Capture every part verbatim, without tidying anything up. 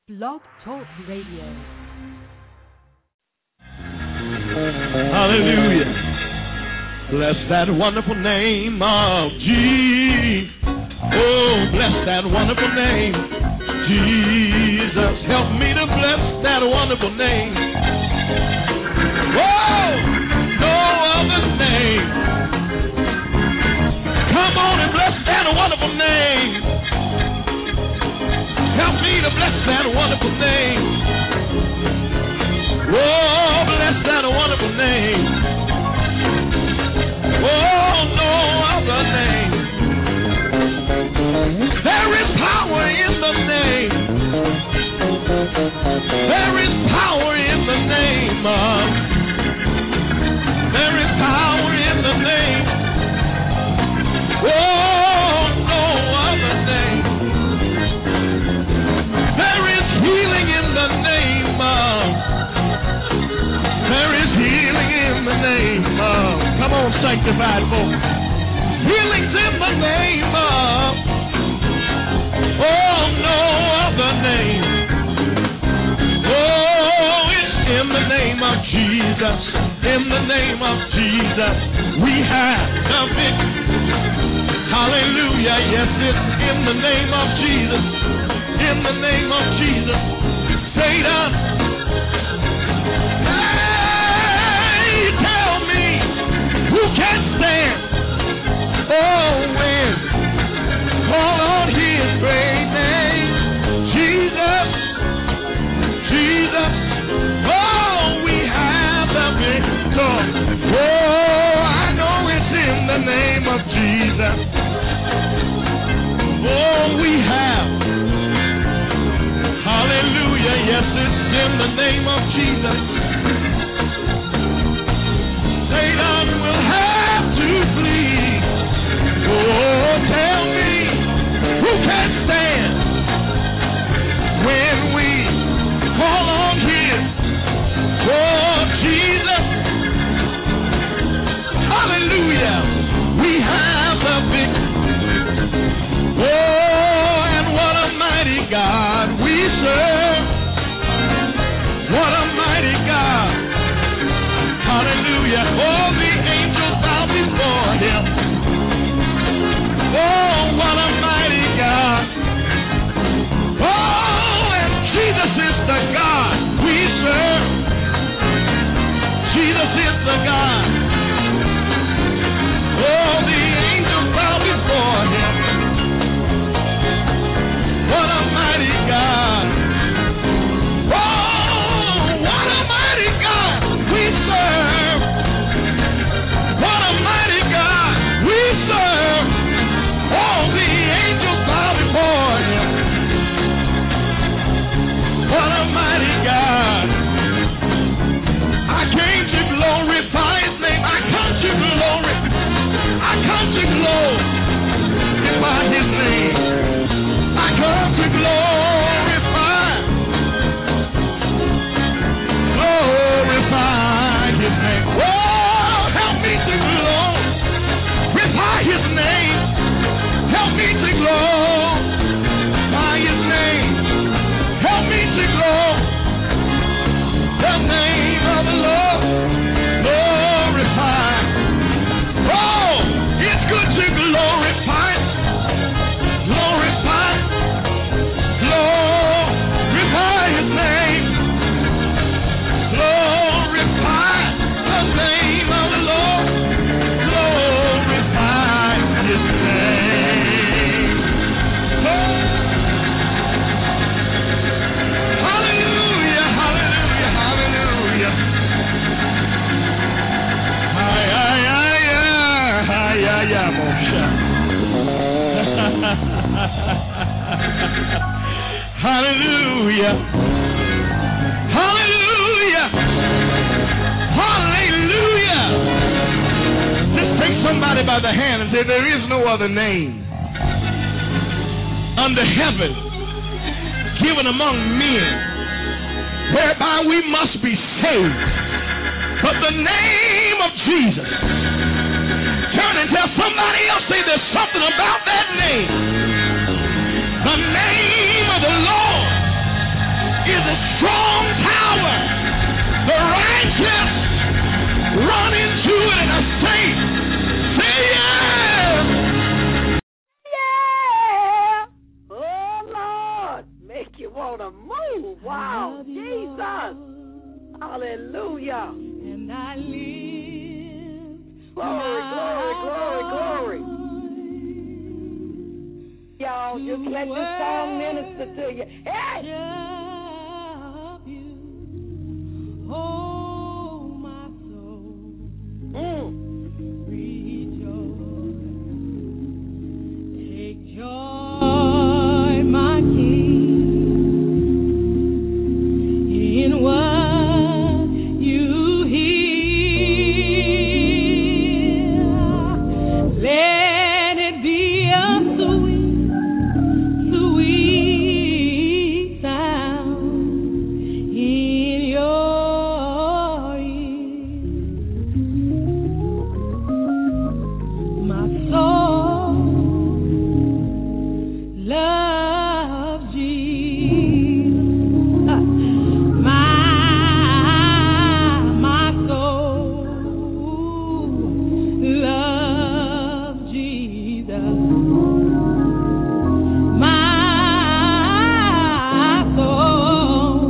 Blog Talk Radio. Hallelujah. Bless that wonderful name of Jesus. Oh, bless that wonderful name, Jesus. Help me to bless that wonderful name. Whoa, no other name. Come on and bless that wonderful name. Help me to bless that wonderful name. Oh, bless that wonderful name. Oh, no other name. There is power in the name. There is power in the name of. There is power in the name. Oh, no other name. There is healing in the name of. There is healing in the name of. Come on, sanctified folks. Healing's in the name of. Oh, no other name. Oh, it's in the name of Jesus. In the name of Jesus, we have the victory. Hallelujah. Yes, it's in the name of Jesus. In the name of Jesus. Satan. Hey, tell me who can stand. Oh, when call on his great name, Jesus, Jesus. Oh, we have the victory. Oh, I know it's in the name of Jesus. Oh, we have. Hallelujah. Yes, it's in the name of Jesus. Satan will have to flee. Oh, tell me who can stand when we call on him. Oh, Jesus. Hallelujah. We have the victory. Oh, and what a mighty God we serve. What a mighty God. Hallelujah. All the angels bow before him. Oh, what a mighty God. Oh, and Jesus is the God we serve. Jesus is the God. Oh, the angels bow before him. What a mighty God. Oh, what a mighty God we serve. What a mighty God we serve. All the angels bow before him. What a mighty God. I came to glorify his name. I come to glory. I come to glorify his name. I come to glorify. Glorify his name. Oh, help me to glorify his name. Help me to glorify his name. Help me to glorify the name of the Lord. Glorify. Oh, it's good to glorify. Glorify. Glorify his name. Glorify the name of the Lord. Glorify his name. Oh. Hallelujah, hallelujah, hallelujah. Hi, hi, hi, hi, hi, hi, hi, Moshe. Hallelujah. Hallelujah. Hallelujah. Just take somebody by the hand and say, there is no other name under heaven given among men whereby we must be saved but the name of Jesus. Turn and tell somebody else, say there's something about that name. The name of the Lord on a move. Wow, Jesus. Hallelujah. And I live. Glory, glory, glory, glory. Y'all, just let this song minister to you. Hey! Oh, my soul. Mm. Joy, my King, in what you hear. Let it be a sweet, sweet sound in your ear. My soul love Jesus, my my soul love Jesus, my soul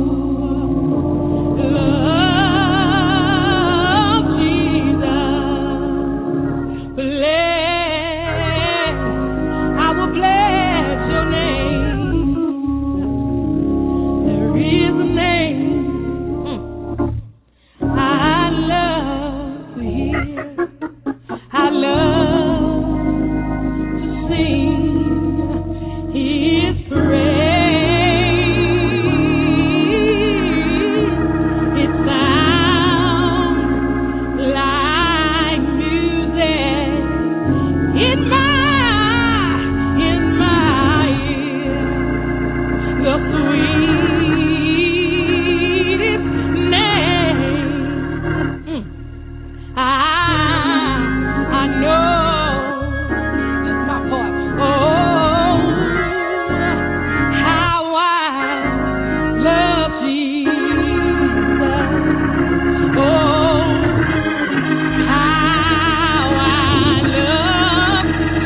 love Jesus. Bless, I will bless your name. There is a name I love to hear. I love to sing His praise. It sounds like music in my in my ear. The sweetest name. Mm. I, I know that's my part. Oh, how I love Jesus. Oh, how I love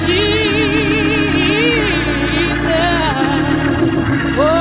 Jesus. Oh,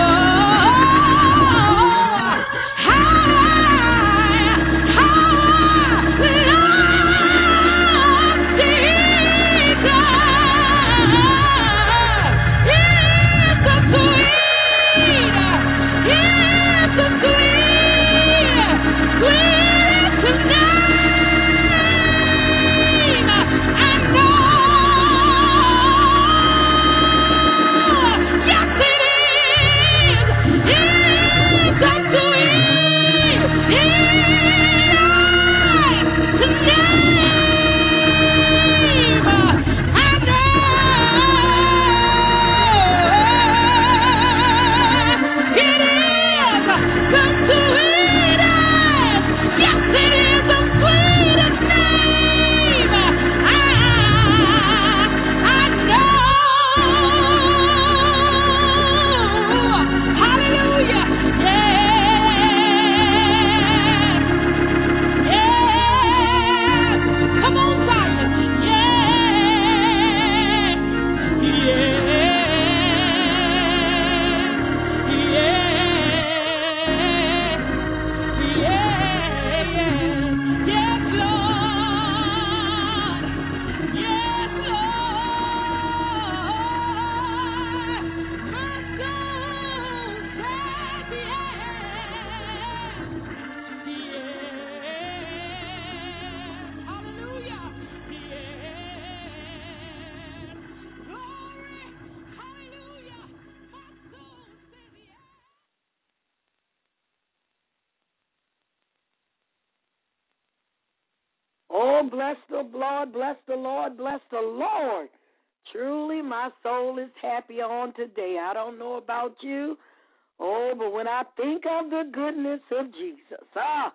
Oh, bless the Lord, bless the Lord, bless the Lord. Truly, my soul is happy on today. I don't know about you. Oh, but when I think of the goodness of Jesus, ah,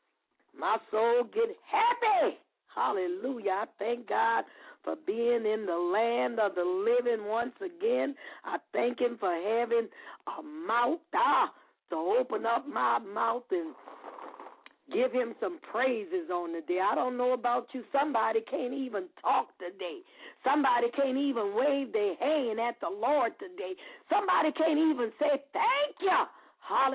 my soul get happy. Hallelujah. I thank God for being in the land of the living once again. I thank Him for having a mouth, ah, to open up my mouth and give Him some praises on the day. I don't know about you. Somebody can't even talk today. Somebody can't even wave their hand at the Lord today. Somebody can't even say thank you.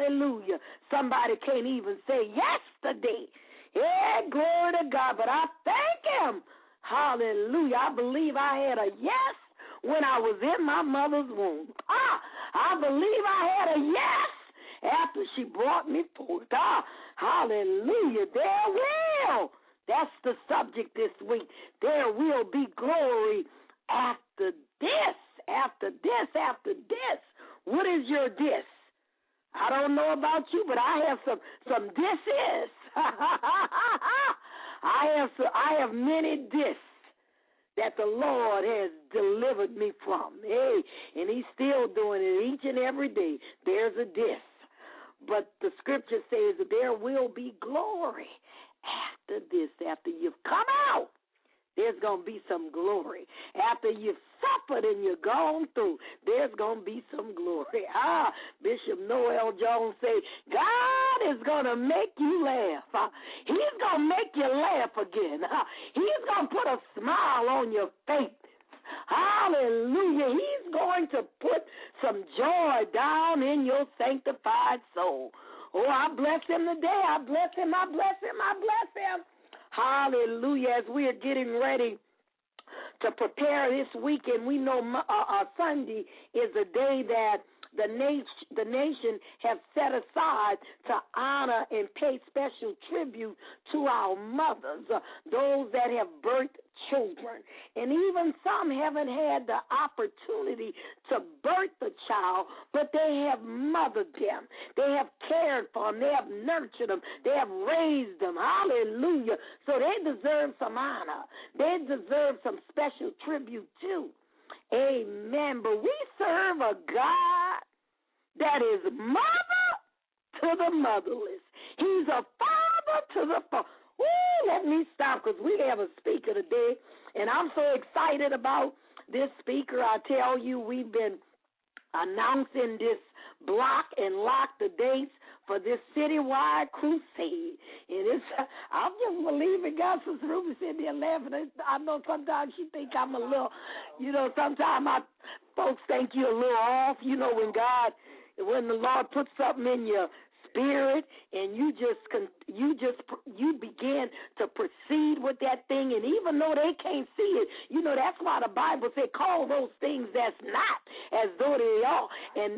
Hallelujah. Somebody can't even say yesterday. Yeah, glory to God. But I thank him. Hallelujah. I believe I had a yes when I was in my mother's womb. Ah, I believe I had a yes after she brought me forth. Ah, hallelujah. There will. That's the subject this week. There will be glory after this, after this, after this. What is your this? I don't know about you, but I have some some disses. I have some, I have many dis that the Lord has delivered me from. Hey, and he's still doing it each and every day. There's a dis. But the scripture says that there will be glory after this, after you've come out. There's going to be some glory. After you've suffered and you're gone through, there's going to be some glory. Ah, Bishop Noel Jones say, God is going to make you laugh. Ah, he's going to make you laugh again. Ah, he's going to put a smile on your face. Hallelujah. He's going to put some joy down in your sanctified soul. Oh, I bless him today. I bless him. I bless him. I bless him. Hallelujah. As we are getting ready to prepare this weekend, we know uh, uh, Sunday is a day that the nation, the nation have set aside to honor and pay special tribute to our mothers, uh, those that have birthed children. And even some haven't had the opportunity to birth a child, but they have mothered them. They have cared for them. They have nurtured them. They have raised them. Hallelujah. So they deserve some honor. They deserve some special tribute too. Amen. But we serve a God that is mother to the motherless. He's a father to the father. Ooh, let me stop because we have a speaker today, and I'm so excited about this speaker. I tell you, we've been announcing this block and lock the dates for this citywide crusade. And it's, I'm just believing God. Sister Ruby said the eleventh. I know sometimes she think I'm a little, you know, sometimes I, folks think you're a little off. You know, when God, when the Lord puts something in your spirit and you just you just you begin to proceed with that thing, and even though they can't see it, you know, that's why the Bible said call those things that's not as though they are. And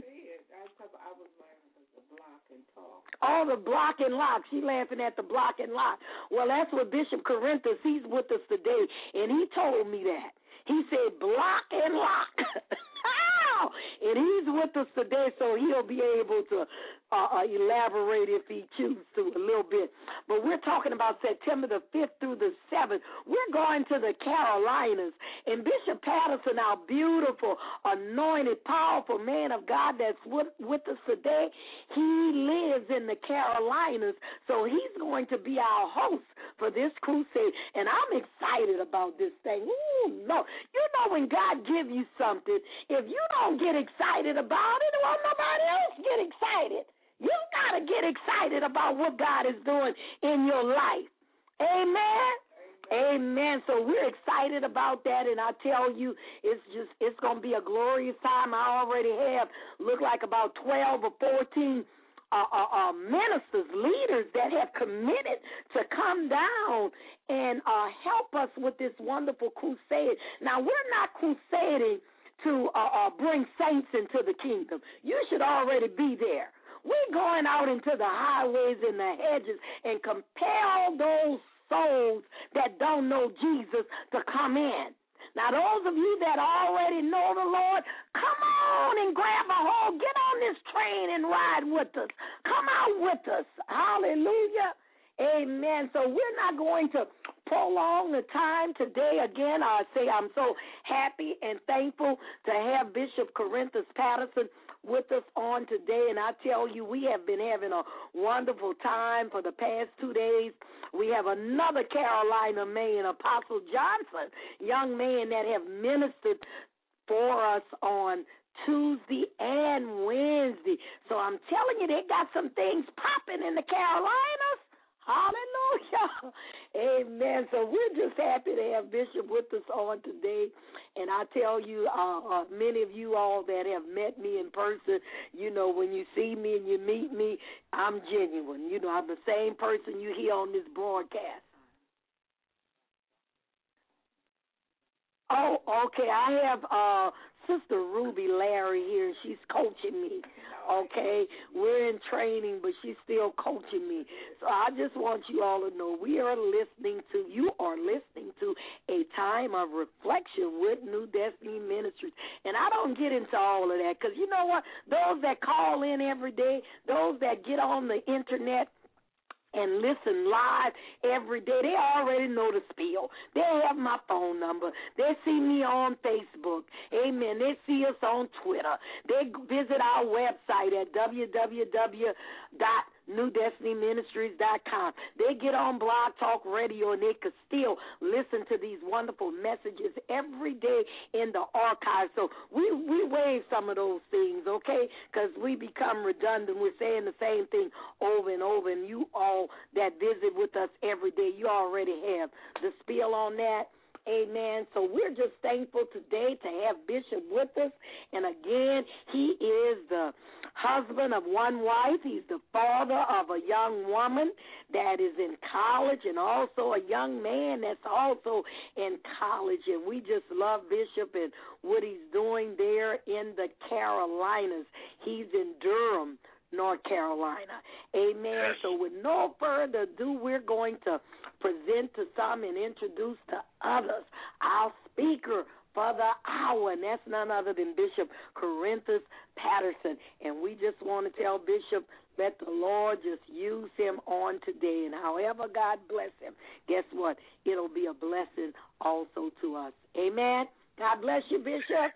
all the block and lock. She laughing at the block and lock. Well, that's what Bishop Corinthus, he's with us today, and he told me that. He said block and lock. And he's with us today, so he'll be able to uh, uh, elaborate if he chooses to a little bit. But we're talking about September the fifth through the seventh. We're going to the Carolinas. And Bishop Patterson, our beautiful, anointed, powerful man of God that's with, with us today, he lives in the Carolinas, so he's going to be our host for this crusade. And I'm excited about this thing. Ooh, no. You know when God gives you something, if you don't get excited about it, well, nobody else get excited. You got to get excited about what God is doing in your life. Amen? Amen. So we're excited about that, and I tell you, it's just it's going to be a glorious time. I already have, look like about twelve or fourteen uh, uh, uh, ministers, leaders that have committed to come down and uh, help us with this wonderful crusade. Now, we're not crusading to uh, uh, bring saints into the kingdom. You should already be there. We're going out into the highways and the hedges and compel those souls that don't know Jesus to come in. Now, those of you that already know the Lord, come on and grab a hold. Get on this train and ride with us. Come out with us. Hallelujah. Amen. So we're not going to prolong the time today. Again, I say I'm so happy and thankful to have Bishop Corinthus Patterson with us on today. And I tell you, we have been having a wonderful time for the past two days. We have another Carolina man, Apostle Johnson, young man that have ministered for us on Tuesday and Wednesday. So I'm telling you, they got some things popping in the Carolinas. Hallelujah. Amen. So we're just happy to have Bishop with us on today. And I tell you, uh, uh, many of you all that have met me in person, you know, when you see me and you meet me, I'm genuine. You know, I'm the same person you hear on this broadcast. Oh, okay. I have uh, Sister Ruby Larry here. She's coaching me. Okay, we're in training, but she's still coaching me. So I just want you all to know we are listening to, you are listening to a time of reflection with New Destiny Ministries. And I don't get into all of that because you know what? Those that call in every day, those that get on the internet and listen live every day, they already know the spiel. They have my phone number. They see me on Facebook. Amen. They see us on Twitter. They visit our website at w w w dot new destiny ministries dot com. They get on Blog Talk Radio, and they could still listen to these wonderful messages every day in the archive. So we, we waive some of those things, okay, because we become redundant. We're saying the same thing over and over, and you all that visit with us every day, you already have the spiel on that. Amen. So we're just thankful today to have Bishop with us. And again, he is the husband of one wife. He's the father of a young woman that is in college and also a young man that's also in college. And we just love Bishop and what he's doing there in the Carolinas. He's in Durham, North Carolina. Amen. So with no further ado, we're going to present to some and introduce to others our speaker for the hour, and that's none other than Bishop Corinthus Patterson. And we just want to tell Bishop, let the Lord just use him on today, and however God bless him, guess what? It'll be a blessing also to us. Amen. God bless you, Bishop.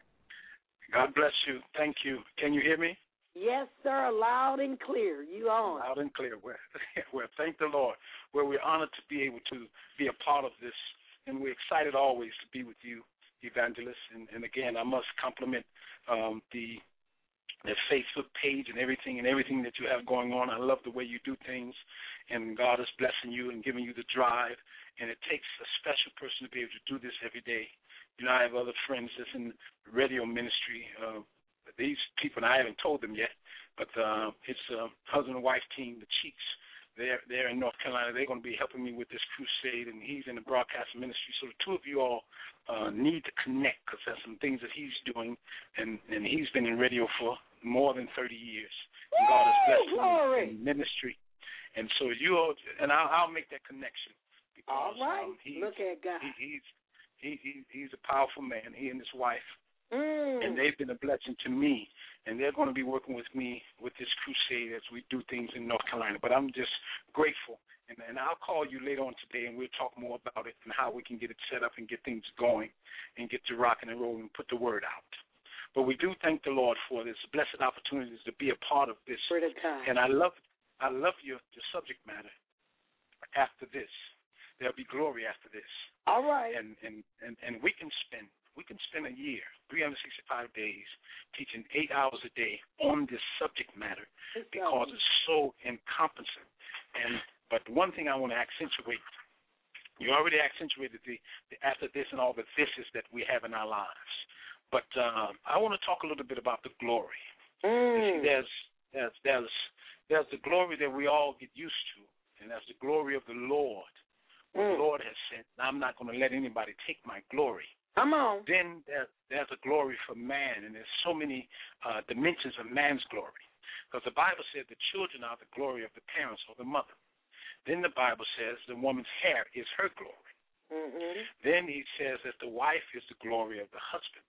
God bless you. Thank you. Can you hear me? Yes, sir, loud and clear. You on? Loud and clear. Well, well, thank the Lord. Well, we're honored to be able to be a part of this, and we're excited always to be with you, Evangelist. And, and again, I must compliment um, the the Facebook page and everything and everything that you have going on. I love the way you do things, and God is blessing you and giving you the drive. And it takes a special person to be able to do this every day. You know, I have other friends that's in radio ministry. Uh, These people, and I haven't told them yet, but uh, it's a husband and wife team, the Cheeks. They're, they're in North Carolina. They're going to be helping me with this crusade, and he's in the broadcast ministry. So the two of you all uh, need to connect because there's some things that he's doing, and, and he's been in radio for more than thirty years. And God has blessed him in ministry. And so you all, and I'll, I'll make that connection. Because, all right. Um, Look at God. He, he's, he, he, he's a powerful man, he and his wife. Mm. And they've been a blessing to me, and they're going to be working with me with this crusade as we do things in North Carolina. But I'm just grateful, and, and I'll call you later on today, and we'll talk more about it and how we can get it set up and get things going and get to rocking and rolling and put the word out. But we do thank the Lord for this blessed opportunities to be a part of this. And I love I love your, your subject matter. After this, there'll be glory after this. All right. And, and, and, and we can spend We can spend a year, three hundred sixty-five days, teaching eight hours a day on this subject matter because it's so encompassing. And but one thing I want to accentuate, you already accentuated the, the after this and all the thises that we have in our lives. But uh, I want to talk a little bit about the glory. Mm. See, there's there's there's there's the glory that we all get used to, and that's the glory of the Lord. What mm. the Lord has said, I'm not going to let anybody take my glory. Come on. Then there, there's a glory for man, and there's so many uh, dimensions of man's glory. Because the Bible says the children are the glory of the parents or the mother. Then the Bible says the woman's hair is her glory. Mm-hmm. Then he says that the wife is the glory of the husband.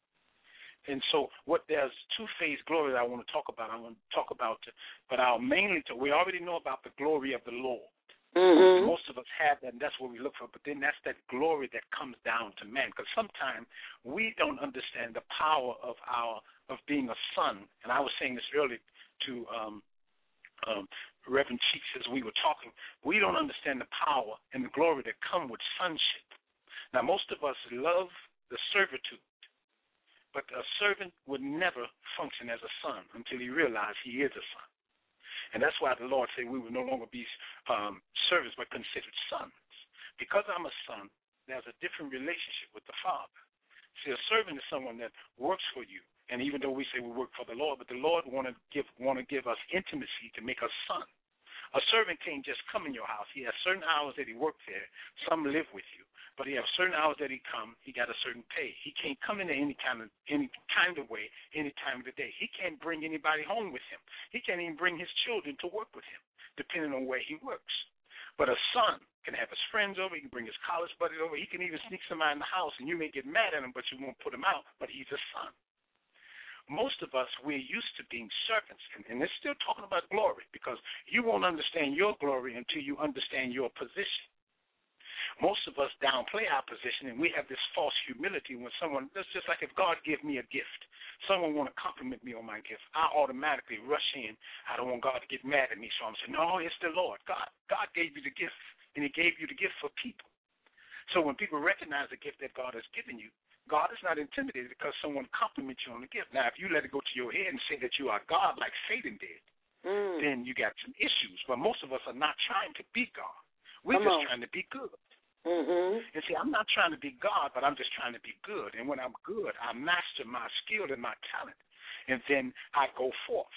And so what there's two-phase glory that I want to talk about. I want to talk about, but I'll mainly, to, we already know about the glory of the Lord. Mm-hmm. Most of us have that, and that's what we look for. But then that's that glory that comes down to man. Because sometimes we don't understand the power of our of being a son. And I was saying this earlier to um, um, Reverend Cheeks as we were talking. We don't understand the power and the glory that come with sonship. Now, most of us love the servitude, but a servant would never function as a son until he realizes he is a son. And that's why the Lord said we will no longer be um, servants but considered sons. Because I'm a son, there's a different relationship with the Father. See, a servant is someone that works for you. And even though we say we work for the Lord, but the Lord want to give want to give us intimacy to make us sons. A servant can't just come in your house. He has certain hours that he works there. Some live with you. But he has certain hours that he come, he got a certain pay. He can't come in any kind of any kind of way, any time of the day. He can't bring anybody home with him. He can't even bring his children to work with him, depending on where he works. But a son can have his friends over. He can bring his college buddies over. He can even sneak somebody in the house, and you may get mad at him, but you won't put him out. But he's a son. Most of us, we're used to being servants, and, and they're still talking about glory because you won't understand your glory until you understand your position. Most of us downplay our position, and we have this false humility when someone, that's just like if God give me a gift, someone want to compliment me on my gift, I automatically rush in. I don't want God to get mad at me, so I'm saying, no, it's the Lord. God, God gave you the gift, and he gave you the gift for people. So when people recognize the gift that God has given you, God is not intimidated because someone compliments you on the gift. Now, if you let it go to your head and say that you are God like Satan did, mm. then you got some issues. But most of us are not trying to be God. We're Come just on. trying to be good. Mm-hmm. And see, I'm not trying to be God, but I'm just trying to be good. And when I'm good, I master my skill and my talent, and then I go forth.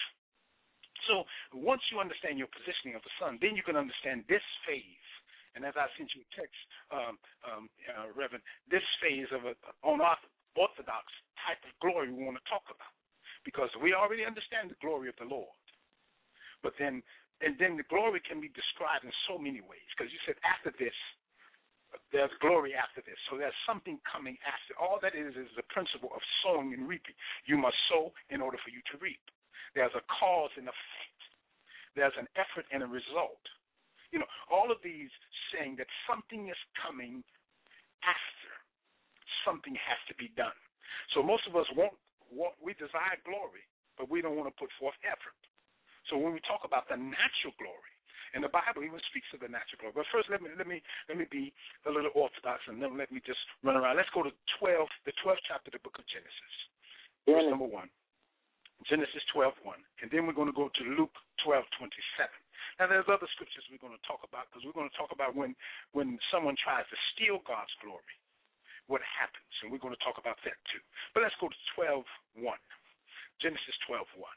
So once you understand your positioning of the son, then you can understand this phase. And as I sent you a text, um, um, uh, Reverend, this phase of an unorthodox type of glory we want to talk about, because we already understand the glory of the Lord. But then, and then the glory can be described in so many ways, because you said after this, there's glory after this. So there's something coming after. All that is is the principle of sowing and reaping. You must sow in order for you to reap. There's a cause and effect. There's an effort and a result. You know, all of these saying that something is coming after. Something has to be done. So most of us want, want we desire glory, but we don't want to put forth effort. So when we talk about the natural glory, and the Bible even speaks of the natural glory. But first, let me let me let me be a little orthodox, and then let me just run around. Let's go to twelve, the twelfth chapter of the book of Genesis, yeah. verse number one. Genesis twelve one, and then we're going to go to Luke twelve twenty-seven. Now, there's other scriptures we're going to talk about, because we're going to talk about when when someone tries to steal God's glory, what happens, and we're going to talk about that too. But let's go to twelve one, Genesis twelve one.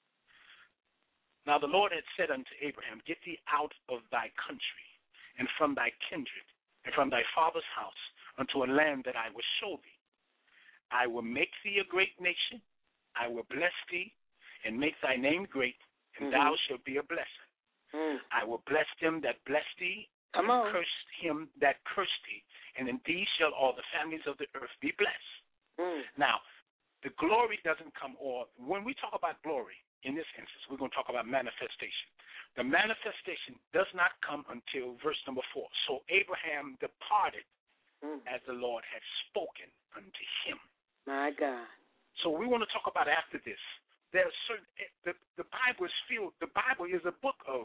Now the Lord had said unto Abraham, get thee out of thy country, and from thy kindred, and from thy father's house, unto a land that I will show thee. I will make thee a great nation, I will bless thee, and make thy name great, and mm-hmm. thou shalt be a blessing. Mm. I will bless them that bless thee, Come and on. curse him that curse thee, and in thee shall all the families of the earth be blessed. Mm. Now, the glory doesn't come, or when we talk about glory, in this instance, we're going to talk about manifestation. The manifestation does not come until verse number four. So Abraham departed mm. as the Lord had spoken unto him. My God. So we want to talk about after this. There's certain the, the Bible is filled. The Bible is a book of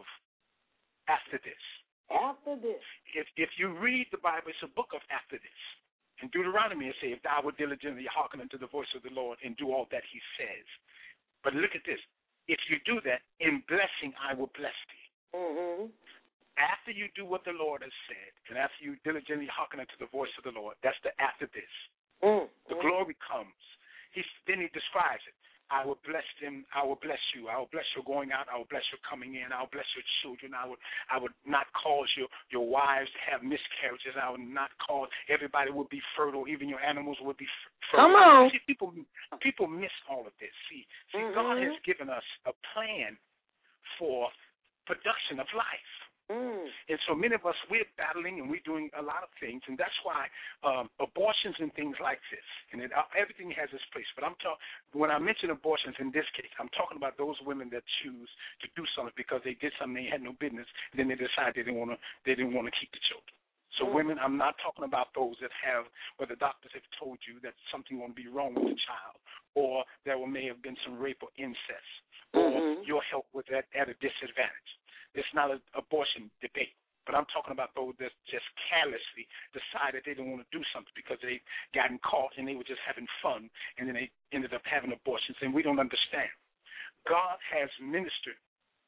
after this. After this. If if you read the Bible, it's a book of after this. In Deuteronomy it says, if thou would diligently hearken unto the voice of the Lord and do all that he says. But look at this. If you do that, in blessing I will bless thee. Mm-hmm. After you do what the Lord has said, and after you diligently hearken unto the voice of the Lord, that's the after this. Mm-hmm. The glory comes. He, then he describes it. I will bless them. I will bless you. I will bless your going out. I will bless your coming in. I will bless your children. I would I would not cause your, your wives to have miscarriages. I would not cause everybody would be fertile. Even your animals would be fertile. Come on. See, people people miss all of this. See, see, mm-hmm. God has given us a plan for production of life. Mm. And so many of us, we're battling and we're doing a lot of things, and that's why um, abortions and things like this, and it, uh, everything has its place. But I'm talking when I mention abortions in this case, I'm talking about those women that choose to do something because they did something they had no business, and then they decide they didn't want to, they didn't want to keep the children. So mm. women, I'm not talking about those that have, where the doctors have told you that something won't be wrong with the child, or there may have been some rape or incest, or mm-hmm. your health was at, at a disadvantage. It's not an abortion debate, but I'm talking about those that just carelessly decided they didn't want to do something because they gotten caught and they were just having fun, and then they ended up having abortions, and we don't understand. God has ministered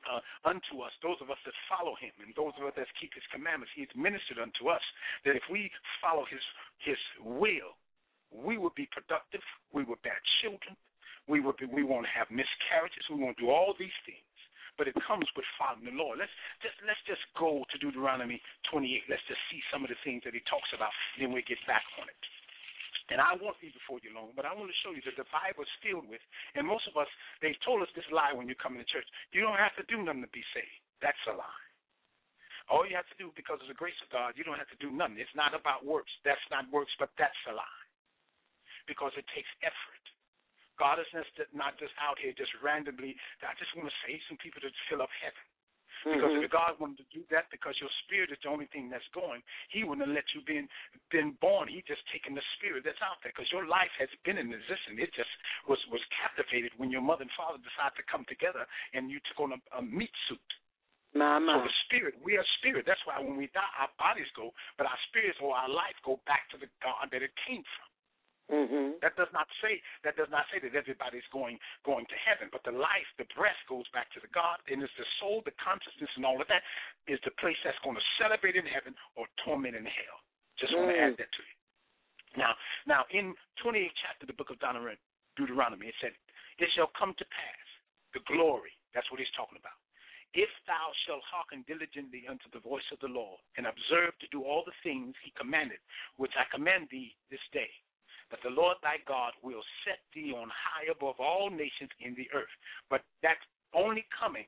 uh, unto us, those of us that follow him, and those of us that keep his commandments. He's ministered unto us that if we follow his his will, we will be productive, we will bear children, we will be, we won't have miscarriages, we won't do all these things. But it comes with following the Lord. Let's just let's just go to Deuteronomy twenty-eight. Let's just see some of the things that he talks about, then we'll get back on it. And I won't be before you long, but I want to show you that the Bible is filled with, and most of us, they've told us this lie when you come into church. You don't have to do nothing to be saved. That's a lie. All you have to do, because of the grace of God, you don't have to do nothing. It's not about works. That's not works, but that's a lie. Because it takes effort. God is not just out here just randomly, I just want to save some people to fill up heaven. Because mm-hmm. if God wanted to do that, because your spirit is the only thing that's going, he wouldn't have let you been been born. He just taken the spirit that's out there, because your life has been in existence. It just was, was captivated when your mother and father decided to come together and you took on a, a meat suit. Mama. So the spirit, we are spirit. That's why when we die, our bodies go, but our spirits or our life go back to the God that it came from. Mm-hmm. That does not say that does not say that everybody's going going to heaven, but the life, the breath goes back to the God, and it's the soul, the consciousness, and all of that is the place that's going to celebrate in heaven or torment in hell. Just want to mm. add that to you. Now, now in twenty-eighth chapter of the book of Deuteronomy, it said, "It shall come to pass, the glory." That's what he's talking about. "If thou shalt hearken diligently unto the voice of the Lord, and observe to do all the things he commanded, which I command thee this day, that the Lord thy God will set thee on high above all nations in the earth." But that's only coming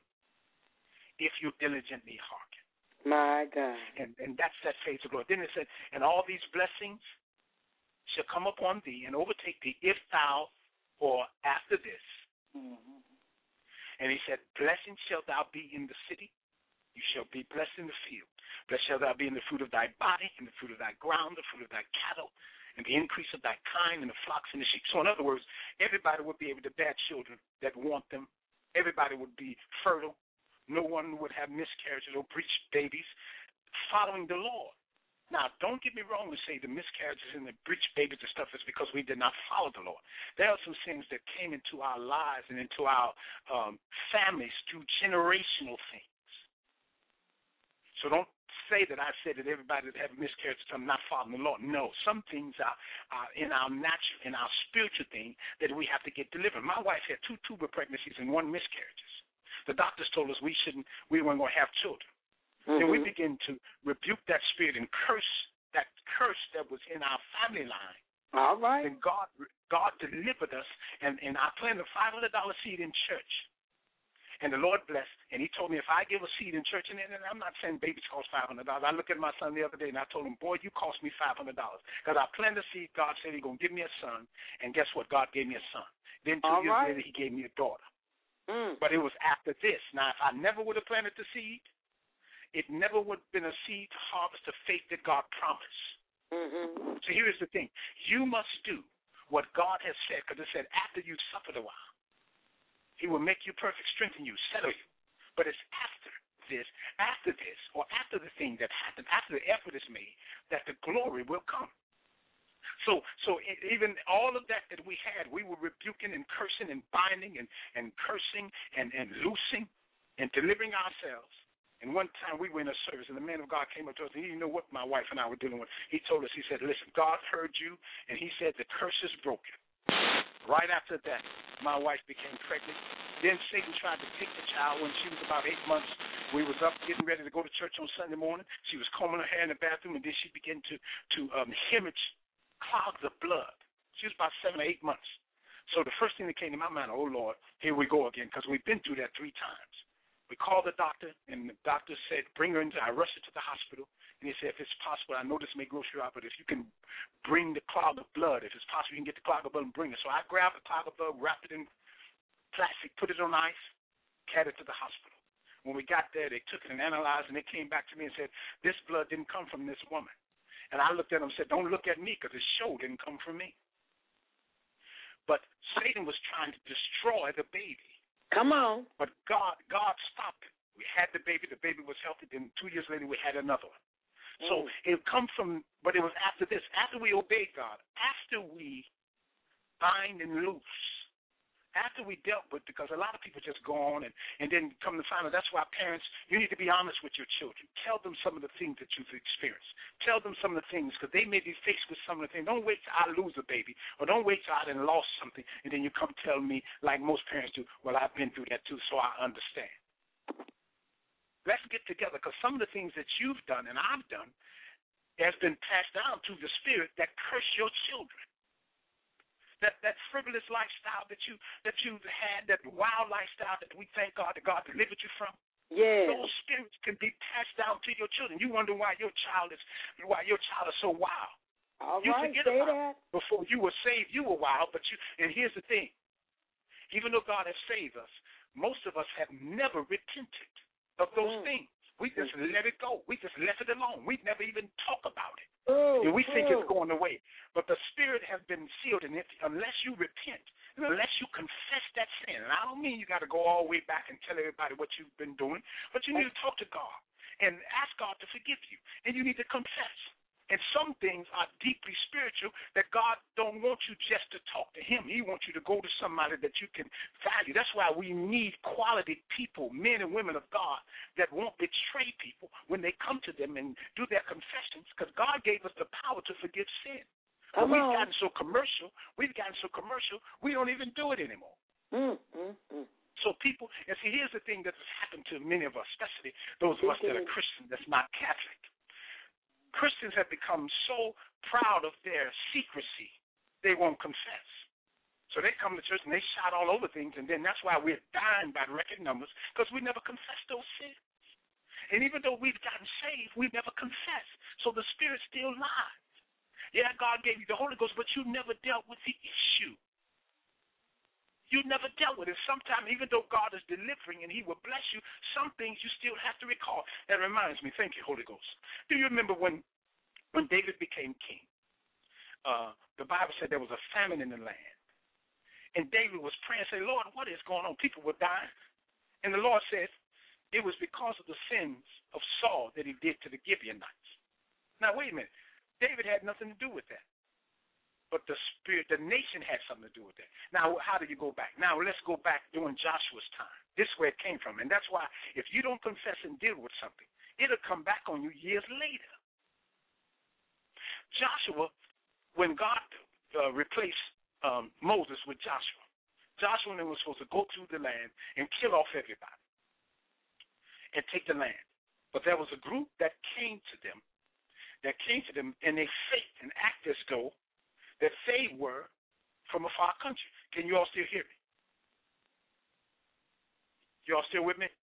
if you diligently hearken. My God. And, and that's that phase of glory. Then it said, "And all these blessings shall come upon thee and overtake thee if thou," or after this. Mm-hmm. And he said, "Blessed shalt thou be in the city, you shall be blessed in the field. Blessed shalt thou be in the fruit of thy body, in the fruit of thy ground, the fruit of thy cattle, and the increase of thy kind, and the flocks and the sheep." So in other words, everybody would be able to bear children that want them. Everybody would be fertile. No one would have miscarriages or breech babies, following the Lord. Now, don't get me wrong to say the miscarriages and the breech babies and stuff is because we did not follow the Lord. There are some things that came into our lives and into our um, families through generational things. So don't say that I said that everybody that have miscarriages are not following the Lord. No, some things are, are in our natural, in our spiritual thing that we have to get delivered. My wife had two tubal pregnancies and one miscarriages. The doctors told us we shouldn't, we weren't going to have children. Mm-hmm. Then we began to rebuke that spirit and curse that curse that was in our family line. All right. And God, God delivered us, and, and I planted a five hundred dollars seed in church. And the Lord blessed, and he told me if I give a seed in church, and, and I'm not saying babies cost five hundred dollars. I looked at my son the other day, and I told him, boy, you cost me five hundred dollars. Because I planted a seed, God said he's going to give me a son, and guess what? God gave me a son. Then two All years right. later, he gave me a daughter. Mm. But it was after this. Now, if I never would have planted the seed, it never would have been a seed to harvest the faith that God promised. Mm-hmm. So here's the thing. You must do what God has said, because it said after you've suffered a while, he will make you perfect, strengthen you, settle you. But it's after this, after this, or after the thing that happened, after the effort is made, that the glory will come. So so it, even all of that that we had, we were rebuking and cursing and binding and, and cursing and, and loosing and delivering ourselves. And one time we were in a service, and the man of God came up to us, and he didn't know what my wife and I were dealing with. He told us, he said, listen, God heard you, and he said the curse is broken. Right after that, my wife became pregnant. Then Satan tried to take the child when she was about eight months. We was up getting ready to go to church on Sunday morning. She was combing her hair in the bathroom, and then she began to, to um, hemorrhage clogs of blood. She was about seven or eight months. So the first thing that came to my mind, oh, Lord, here we go again, because we've been through that three times. We called the doctor, and the doctor said, bring her into, I rushed her to the hospital, and he said, if it's possible, I know this may gross you out, but if you can bring the clog of blood, if it's possible, you can get the clog of blood and bring it. So I grabbed the clog of blood, wrapped it in plastic, put it on ice, carried it to the hospital. When we got there, they took it and analyzed, and they came back to me and said, this blood didn't come from this woman. And I looked at them and said, don't look at me, because it sure didn't come from me. But Satan was trying to destroy the baby. Come on. But God, God stopped it. We had the baby. The baby was healthy. Then two years later, we had another one. Mm. So it come from, but it was after this, after we obeyed God, after we bind and loose, after we dealt with, because a lot of people just go on and, and then come to find out. That's why parents, you need to be honest with your children. Tell them some of the things that you've experienced. Tell them some of the things, because they may be faced with some of the things. Don't wait till I lose a baby, or don't wait till I done lost something, and then you come tell me, like most parents do, well, I've been through that too, so I understand. Let's get together, because some of the things that you've done and I've done has been passed down to the spirit that curse your children. That that frivolous lifestyle that you that you've had, that wild lifestyle that we thank God that God delivered you from. Yeah. Those spirits can be passed down to your children. You wonder why your child is why your child is so wild. All you right, forget say about that. It. Before you were saved, you were wild, but you and here's the thing. Even though God has saved us, most of us have never repented of those mm. things. We just mm. let it go. We just left it alone. We never even talk about it. Oh, and we oh. think it's going away. But the spirit has been sealed, and if, unless you repent, unless you confess that sin, and I don't mean you got to go all the way back and tell everybody what you've been doing, but you need to talk to God and ask God to forgive you, and you need to confess. And some things are deeply spiritual that God don't want you just to talk to him. He wants you to go to somebody that you can value. That's why we need quality people, men and women of God, that won't betray people when they come to them and do their confessions, because God gave us the power to forgive sin. But we've gotten so commercial, we've gotten so commercial, we don't even do it anymore. Mm, mm, mm. So people, and see, here's the thing that has happened to many of us, especially those of us that are Christians, that's not Catholic. Christians have become so proud of their secrecy, they won't confess. So they come to church and they shout all over things, and then that's why we're dying by record numbers, because we never confess those sins. And even though we've gotten saved, we never confess. So the Spirit still lies. Yeah, God gave you the Holy Ghost, but you never dealt with the issue. You never dealt with it. Sometimes, even though God is delivering and he will bless you, some things you still have to recall. That reminds me, thank you, Holy Ghost. Do you remember when when David became king? Uh, the Bible said there was a famine in the land. And David was praying, saying, Lord, what is going on? People were dying. And the Lord said, it was because of the sins of Saul that he did to the Gibeonites. Now, wait a minute. David had nothing to do with that. But the spirit, the nation had something to do with that. Now, how do you go back? Now, let's go back during Joshua's time. This is where it came from. And that's why if you don't confess and deal with something, it'll come back on you years later. Joshua, when God uh, replaced um, Moses with Joshua, Joshua and them was supposed to go through the land and kill off everybody and take the land. But there was a group that came to them, that came to them, and they faked and acted as though that they were from a far country. Can you all still hear me? You all still with me?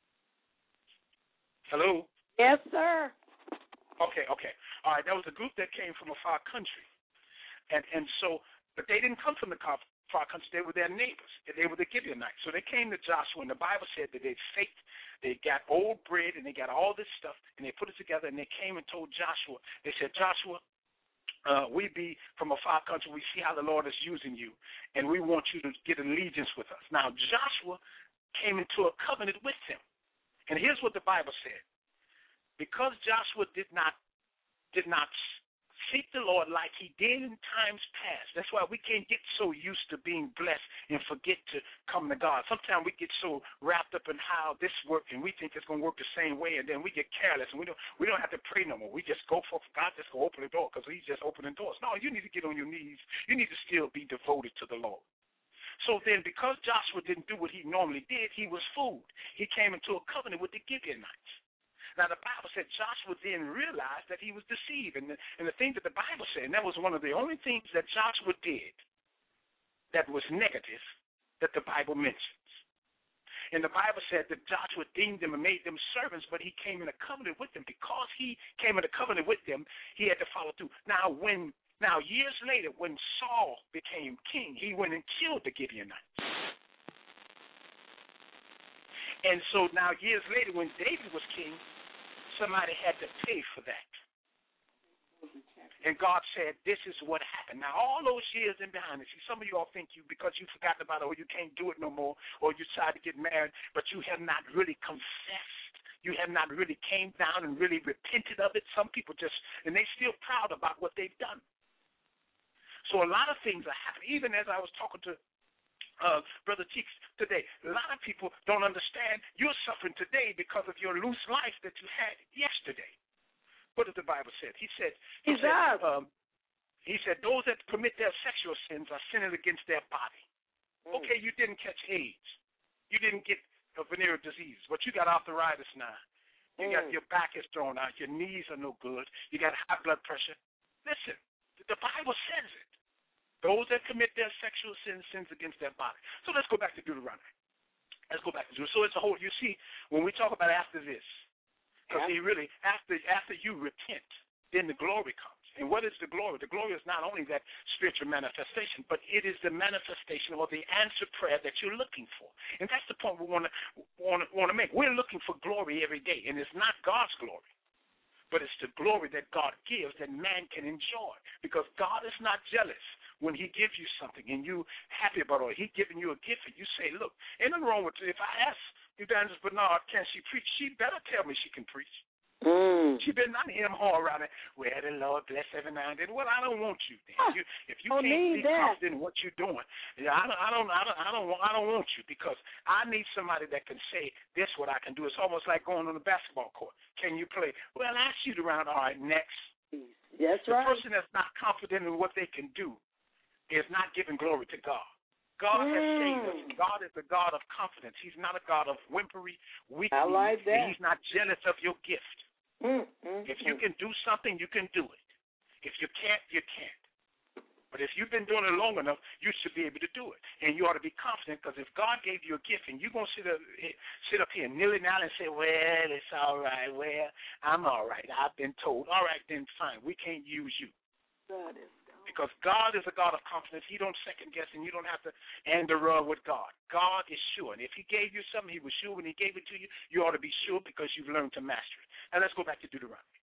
Hello? Yes, sir. Okay, okay. All right, that was a group that came from a far country. And and so, but they didn't come from the far country. They were their neighbors. They were the Gibeonites. So they came to Joshua, and the Bible said that they faked, they got old bread, and they got all this stuff, and they put it together, and they came and told Joshua. They said, Joshua, Uh, we be from a far country. We see how the Lord is using you, and we want you to get allegiance with us. Now, Joshua came into a covenant with him, and here's what the Bible said: because Joshua did not did not seek the Lord like he did in times past. That's why we can't get so used to being blessed and forget to come to God. Sometimes we get so wrapped up in how this works, and we think it's going to work the same way, and then we get careless, and we don't we don't have to pray no more. We just go for God, just go open the door because he's just opening doors. No, you need to get on your knees. You need to still be devoted to the Lord. So then, because Joshua didn't do what he normally did, he was fooled. He came into a covenant with the Gibeonites. Now, the Bible said Joshua then realized that he was deceived. And the, and the thing that the Bible said, and that was one of the only things that Joshua did that was negative that the Bible mentions. And the Bible said that Joshua deemed them and made them servants, but he came in a covenant with them. Because he came in a covenant with them, he had to follow through. Now, when now years later, when Saul became king, he went and killed the Gibeonites. And so now years later, when David was king, somebody had to pay for that. And God said, this is what happened. Now, all those years in behind it, see, some of you all think you, because you forgot about it, or you can't do it no more, or you tried to get married, but you have not really confessed. You have not really came down and really repented of it. Some people just, and they're still proud about what they've done. So a lot of things are happening. Even as I was talking to uh, Brother Cheeks, today. A lot of people don't understand you're suffering today because of your loose life that you had yesterday. What did the Bible say? He said, he said, um, he said, those that commit their sexual sins are sinning against their body. Mm. Okay, you didn't catch AIDS. You didn't get a venereal disease, but you got arthritis now. You mm. got your back is thrown out. Your knees are no good. You got high blood pressure. Listen, the Bible says it. Those that commit their sexual sins, sins against their body. So let's go back to Deuteronomy. Let's go back to Deuteronomy. So it's a whole, you see, when we talk about after this, because yeah. he really, after after you repent, then the glory comes. And what is the glory? The glory is not only that spiritual manifestation, but it is the manifestation or the answered prayer that you're looking for. And that's the point we want to want to want to make. We're looking for glory every day, and it's not God's glory, but it's the glory that God gives that man can enjoy. Because God is not jealous when he gives you something and you happy about it, or he giving you a gift, and you say, look, ain't nothing wrong with it. If I ask Evangelist Bernard, can she preach? She better tell me she can preach. Mm. She better not hear him all around it. Well, the Lord bless every now and then. Well, I don't want you then. You, if you can't be confident in what you're doing, yeah, I don't, I don't, I don't, I don't, want, I don't want you, because I need somebody that can say, this is what I can do. It's almost like going on the basketball court. Can you play? Well, I shoot around. All right, next. That's the right. The person that's not confident in what they can do is not giving glory to God. God mm. has saved us. God is a God of confidence. He's not a God of whimpery, weakness. I like that. He's not jealous of your gift. Mm, mm, if you mm. can do something, you can do it. If you can't, you can't. But if you've been doing it long enough, you should be able to do it. And you ought to be confident, because if God gave you a gift and you're going to sit up, sit up here nilly-nally and say, well, it's all right. Well, I'm all right. I've been told. All right, then fine. We can't use you. God is Because God is a God of confidence. He don't second-guess, and you don't have to end the run with God. God is sure. And if he gave you something, he was sure. When he gave it to you, you ought to be sure, because you've learned to master it. And let's go back to Deuteronomy.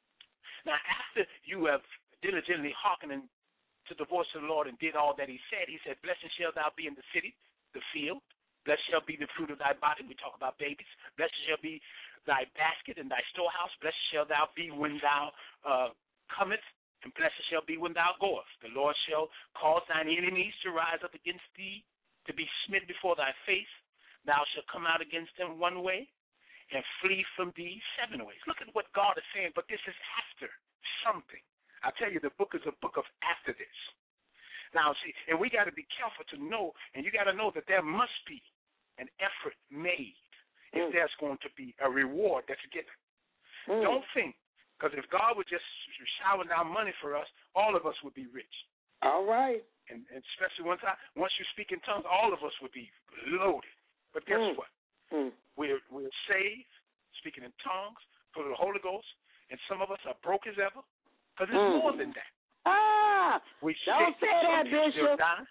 Now, after you have diligently hearkened to the voice of the Lord and did all that he said, he said, blessed shall thou be in the city, the field. Blessed shall be the fruit of thy body. We talk about babies. Blessed shall be thy basket and thy storehouse. Blessed shall thou be when thou uh, comest, and blessed shall be when thou goest. The Lord shall cause thine enemies to rise up against thee, to be smitten before thy face. Thou shalt come out against them one way, and flee from thee seven ways. Look at what God is saying, but this is after something. I tell you, the book is a book of after this. Now, see, and we got to be careful to know, and you got to know that there must be an effort made if mm. there's going to be a reward that's given. Mm. Don't think, because if God would just shower down money for us, all of us would be rich. All right. And, and especially once I, once you speak in tongues, all of us would be loaded. But guess mm. what? Mm. We're, we're saved, speaking in tongues, full of the Holy Ghost, and some of us are broke as ever, because it's mm. more than that. Ah, we don't sick, say that, Bishop.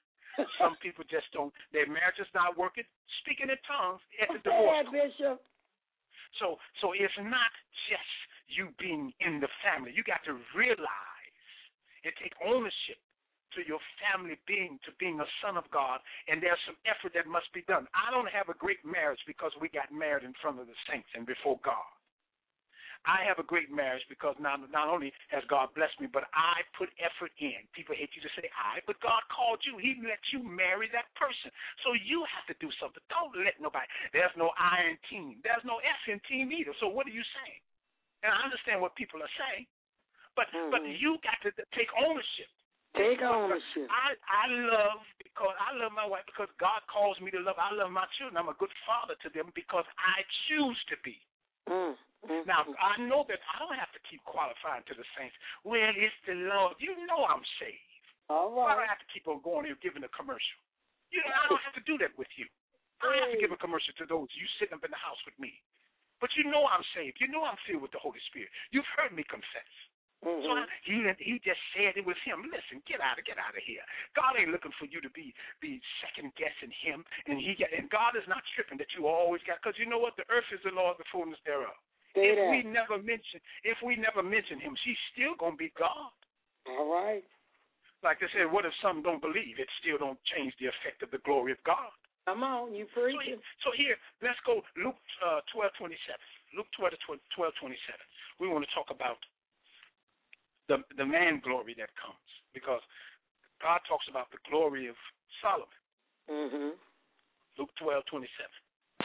Some people just don't, their marriage is not working. Speaking in tongues at the don't divorce. Say that, Bishop. So, so it's not just you being in the family. You got to realize and take ownership to your family being, to being a son of God, and there's some effort that must be done. I don't have a great marriage because we got married in front of the saints and before God. I have a great marriage because not, not only has God blessed me, but I put effort in. People hate you to say I, but God called you. He let you marry that person. So you have to do something. Don't let nobody. There's no I in team. There's no S in team either. So what are you saying? And I understand what people are saying, but mm-hmm. but you got to take ownership. Take ownership. I, I love because I love my wife because God calls me to love. I love my children. I'm a good father to them because I choose to be. Mm, mm, now, mm. I know that I don't have to keep qualifying to the saints. Well, it's the Lord. You know I'm saved. All right. Why do I have to keep on going here giving a commercial? You know, I don't have to do that with you. I don't have to give a commercial to those you sitting up in the house with me. But you know I'm saved. You know I'm filled with the Holy Spirit. You've heard me confess. Mm-hmm. So I, he he just said it was him. Listen, get out of get out of here. God ain't looking for you to be be second guessing him, and he and God is not tripping that you always got. Because you know what, the earth is the Lord, the fullness thereof. Say if that. we never mention if we never mention him, she's still gonna be God. All right. Like they said, what if some don't believe? It still don't change the effect of the glory of God. Come on, you preaching. So, so here, let's go Luke uh, twelve twenty seven. Luke twelve twenty seven. We want to talk about the the man glory that comes, because God talks about the glory of Solomon. Mm-hmm. Luke twelve twenty-seven.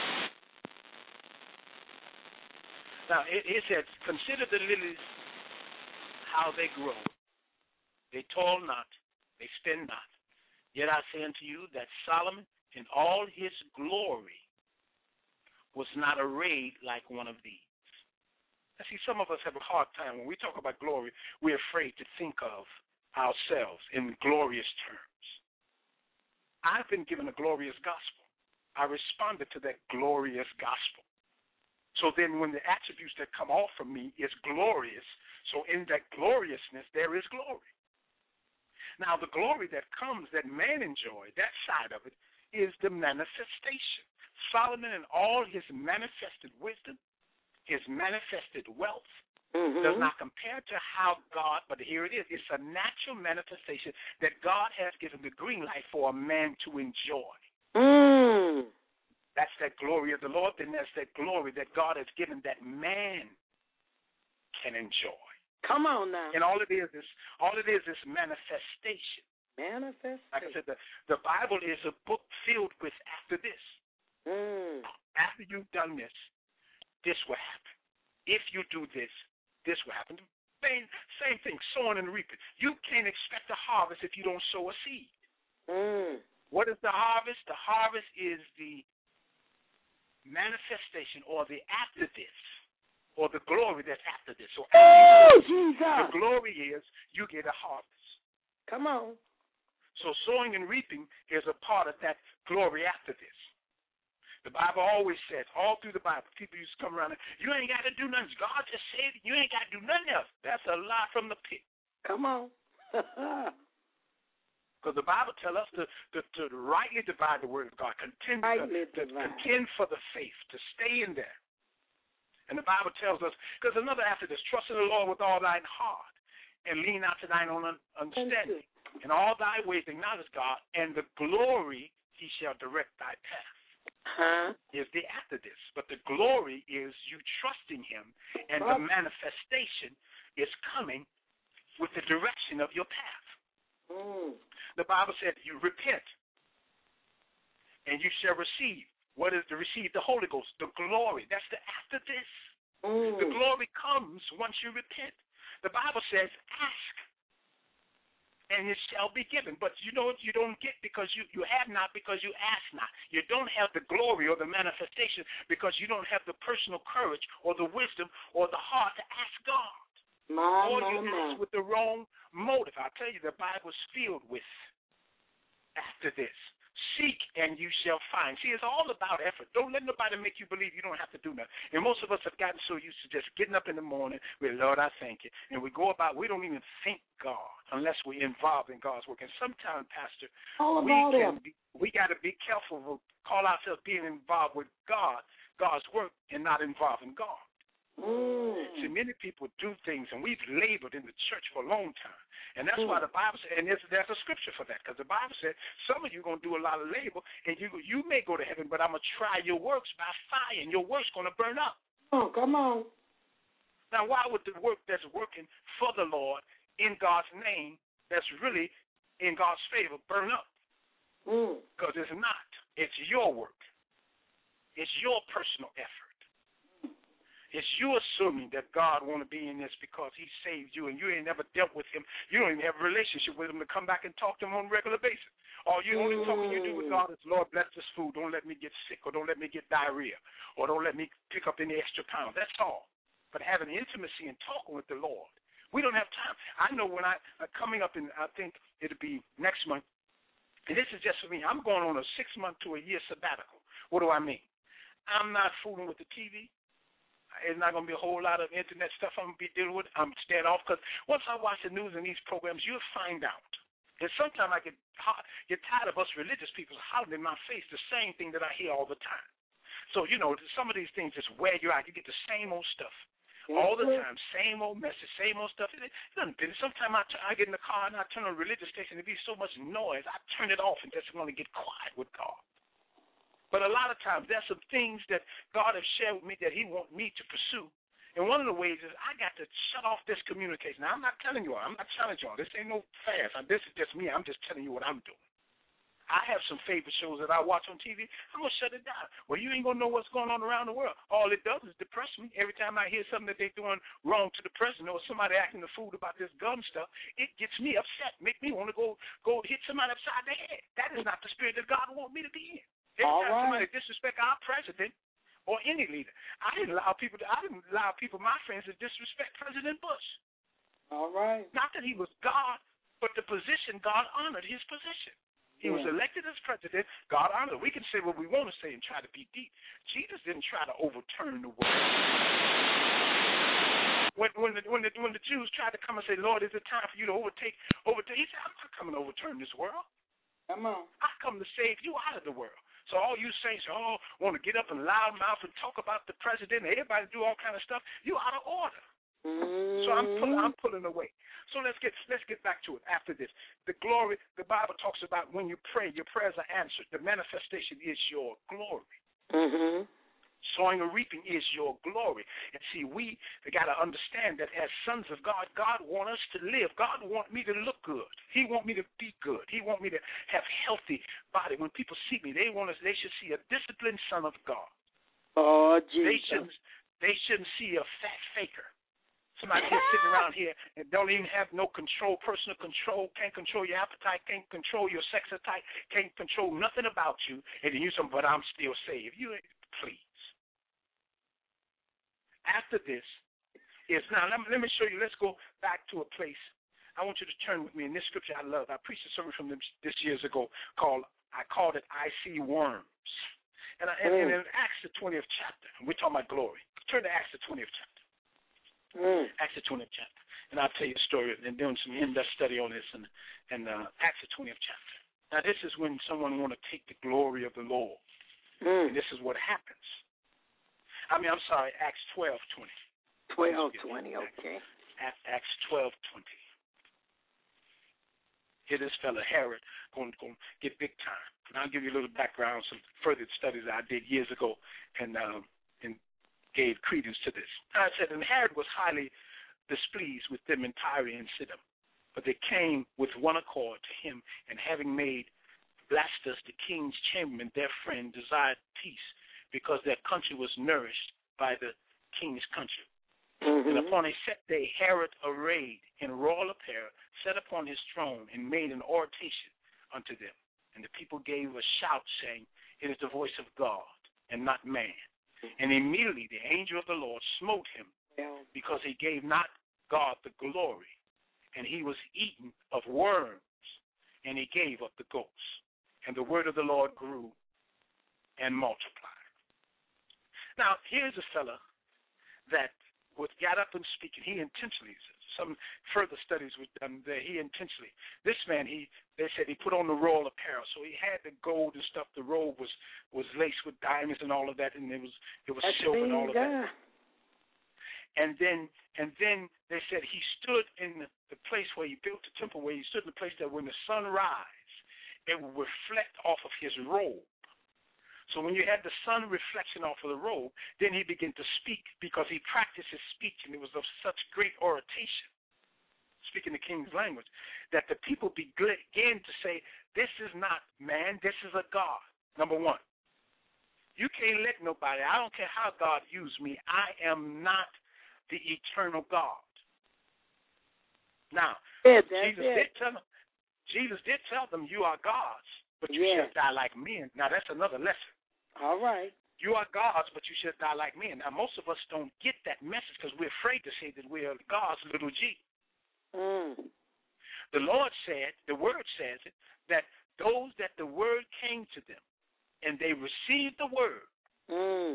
Now, it, it says, consider the lilies, how they grow. They toil not, they spin not. Yet I say unto you that Solomon in all his glory was not arrayed like one of these. I see some of us have a hard time. When we talk about glory, we're afraid to think of ourselves in glorious terms. I've been given a glorious gospel. I responded to that glorious gospel. So then when the attributes that come off from me is glorious, so in that gloriousness there is glory. Now the glory that comes, that man enjoys, that side of it, is the manifestation. Solomon in all his manifested wisdom, his manifested wealth, mm-hmm. does not compare to how God, but here it is, it's a natural manifestation that God has given the green light for a man to enjoy. Mm. That's that glory of the Lord, then that's that glory that God has given that man can enjoy. Come on now. And all it is is all it is is manifestation. Manifestation. Like I said, the, the Bible is a book filled with after this. Mm. After you've done this, this will happen. If you do this, this will happen. Same, same thing, sowing and reaping. You can't expect a harvest if you don't sow a seed. Mm. What is the harvest? The harvest is the manifestation or the after this, or the glory that's after this. So after you, the glory is you get a harvest. Come on. So sowing and reaping is a part of that glory after this. The Bible always says, all through the Bible, people used to come around and, you ain't got to do nothing. God just said you ain't got to do nothing else. That's a lie from the pit. Come on. Because the Bible tells us to, to, to rightly divide the word of God, contend, to, to contend for the faith, to stay in there. And the Bible tells us, because another after this, trust in the Lord with all thine heart, and lean not to thine own understanding. In all thy ways acknowledge God, and the glory he shall direct thy path. Huh? Is the after this. But the glory is you trusting him, and the manifestation is coming with the direction of your path. Mm. The Bible said you repent, and you shall receive. What is to receive? The Holy Ghost, the glory. That's the after this. Mm. The glory comes once you repent. The Bible says, ask, and it shall be given. But you know you don't get because you, you have not because you ask not. You don't have the glory or the manifestation because you don't have the personal courage or the wisdom or the heart to ask God. My, or my, you ask my. with the wrong motive. I tell you, the Bible's filled with after this. Seek and you shall find. See, it's all about effort. Don't let nobody make you believe you don't have to do nothing. And most of us have gotten so used to just getting up in the morning with, Lord, I thank you. And we go about, we don't even think God unless we're involved in God's work. And sometimes, Pastor, all we about can it. be, we got to be careful to call ourselves being involved with God, God's work, and not involved in God. Mm. See, many people do things, and we've labored in the church for a long time. And that's mm. why the Bible said, and there's, there's a scripture for that, because the Bible said some of you are going to do a lot of labor, and you you may go to heaven, but I'm going to try your works by fire, and your work's going to burn up. Oh, come on. Now, why would the work that's working for the Lord in God's name, that's really in God's favor, burn up? Because mm. it's not. It's your work. It's your personal effort. It's you assuming that God want to be in this because he saved you and you ain't never dealt with him. You don't even have a relationship with him to come back and talk to him on a regular basis. All you only talking you do with God is, Lord, bless this food. Don't let me get sick, or don't let me get diarrhea, or don't let me pick up any extra pounds. That's all. But having intimacy and talking with the Lord, we don't have time. I know when I, uh, coming up in, I think it'll be next month, and this is just for me, I'm going on a six-month to a year sabbatical. What do I mean? I'm not fooling with the T V. It's not going to be a whole lot of internet stuff I'm going to be dealing with. I'm staying off because once I watch the news and these programs, you'll find out. And sometimes I get, get tired of us religious people hollering in my face the same thing that I hear all the time. So, you know, some of these things just wear you out. You get the same old stuff all the time, same old message, same old stuff. It doesn't fit. Sometimes I, t- I get in the car and I turn on a religious station. There be so much noise, I turn it off and just want to get quiet with God. But a lot of times there's some things that God has shared with me that he wants me to pursue. And one of the ways is I got to shut off this communication. Now, I'm not telling you all. I'm not challenging you all. This ain't no fast. This is just me. I'm just telling you what I'm doing. I have some favorite shows that I watch on T V. I'm going to shut it down. Well, you ain't going to know what's going on around the world. All it does is depress me. Every time I hear something that they're doing wrong to the president or somebody acting the fool about this gun stuff, it gets me upset, make me want to go go hit somebody upside the head. That is not the spirit that God wants me to be in. Every All time right. somebody disrespect our president or any leader, I didn't allow people to, I didn't allow people, my friends, to disrespect President Bush. All right. Not that he was God, but the position, God honored his position. He was elected as president. God honored. We can say what we want to say and try to be deep. Jesus didn't try to overturn the world. When when the, when the, when the Jews tried to come and say, Lord, is it time for you to overtake, overtake? He said, I'm not coming to overturn this world. Come on. I come to save you out of the world. So all you saints all want to get up and loud mouth and talk about the president and everybody do all kind of stuff. You out of order. Mm-hmm. So I'm pull, I'm pulling away. So let's get let's get back to it after this. The glory, the Bible talks about when you pray, your prayers are answered. The manifestation is your glory. Mm-hmm. Sowing or reaping is your glory. And see, we got to understand that as sons of God, God wants us to live. God wants me to look good. He wants me to be good. He wants me to have healthy body. When people see me, they want us. They should see a disciplined son of God. Oh, Jesus. They shouldn't. They shouldn't see a fat faker. Somebody just sitting around here and don't even have no control, personal control, can't control your appetite, can't control your sex appetite, can't control nothing about you, and then you say, but I'm still saved. You, please. After this is, now let me, let me show you, let's go back to a place. I want you to turn with me in this scripture I love. I preached a sermon from this, this years ago called, I called it I See Worms. And, I, and, and in Acts the twentieth chapter, we're talking about glory. Turn to Acts the twentieth chapter. Mm. Acts the twentieth chapter. And I'll tell you a story and doing some in-depth study on this and, and uh, Acts the twentieth chapter. Now, this is when someone want to take the glory of the Lord. Mm. And this is what happens. I mean, I'm sorry, Acts twelve twenty. twelve twenty, okay. Acts twelve twenty. Here this fella, Herod, going, going to get big time. And I'll give you a little background, some further studies I did years ago, and um, and gave credence to this. I said, and Herod was highly displeased with them in Tyre and Sidon, but they came with one accord to him, and having made Blastus the king's chamberlain their friend, desired peace, because their country was nourished by the king's country. Mm-hmm. And upon a set day, Herod, arrayed in royal apparel, sat upon his throne and made an oration unto them. And the people gave a shout, saying, it is the voice of God, and not man. And immediately the angel of the Lord smote him, because he gave not God the glory, and he was eaten of worms, and he gave up the ghost. And the word of the Lord grew and multiplied. Now, here's a fella that was got up and speaking. He intentionally, some further studies were done there. He intentionally, this man, he they said he put on the royal apparel, so he had the gold and stuff. The robe was was laced with diamonds and all of that, and it was it was That's silver and all of God. that. And then and then they said he stood in the, the place where he built the temple, where he stood in the place that when the sun rise, it would reflect off of his robe. So when you had the sun reflection off of the robe, then he began to speak because he practiced his speech, and it was of such great oration, speaking the king's language, that the people began to say, this is not man, this is a God, number one. You can't let nobody, I don't care how God used me, I am not the eternal God. Now, yeah, Jesus, it. did tell them, Jesus did tell them, you are gods, but you yeah. shall die like men. Now, that's another lesson. All right. You are gods, but you should die like men. Now, most of us don't get that message because we're afraid to say that we are gods, little g. Mm. The Lord said, the word says it, that those that the word came to them and they received the word, mm.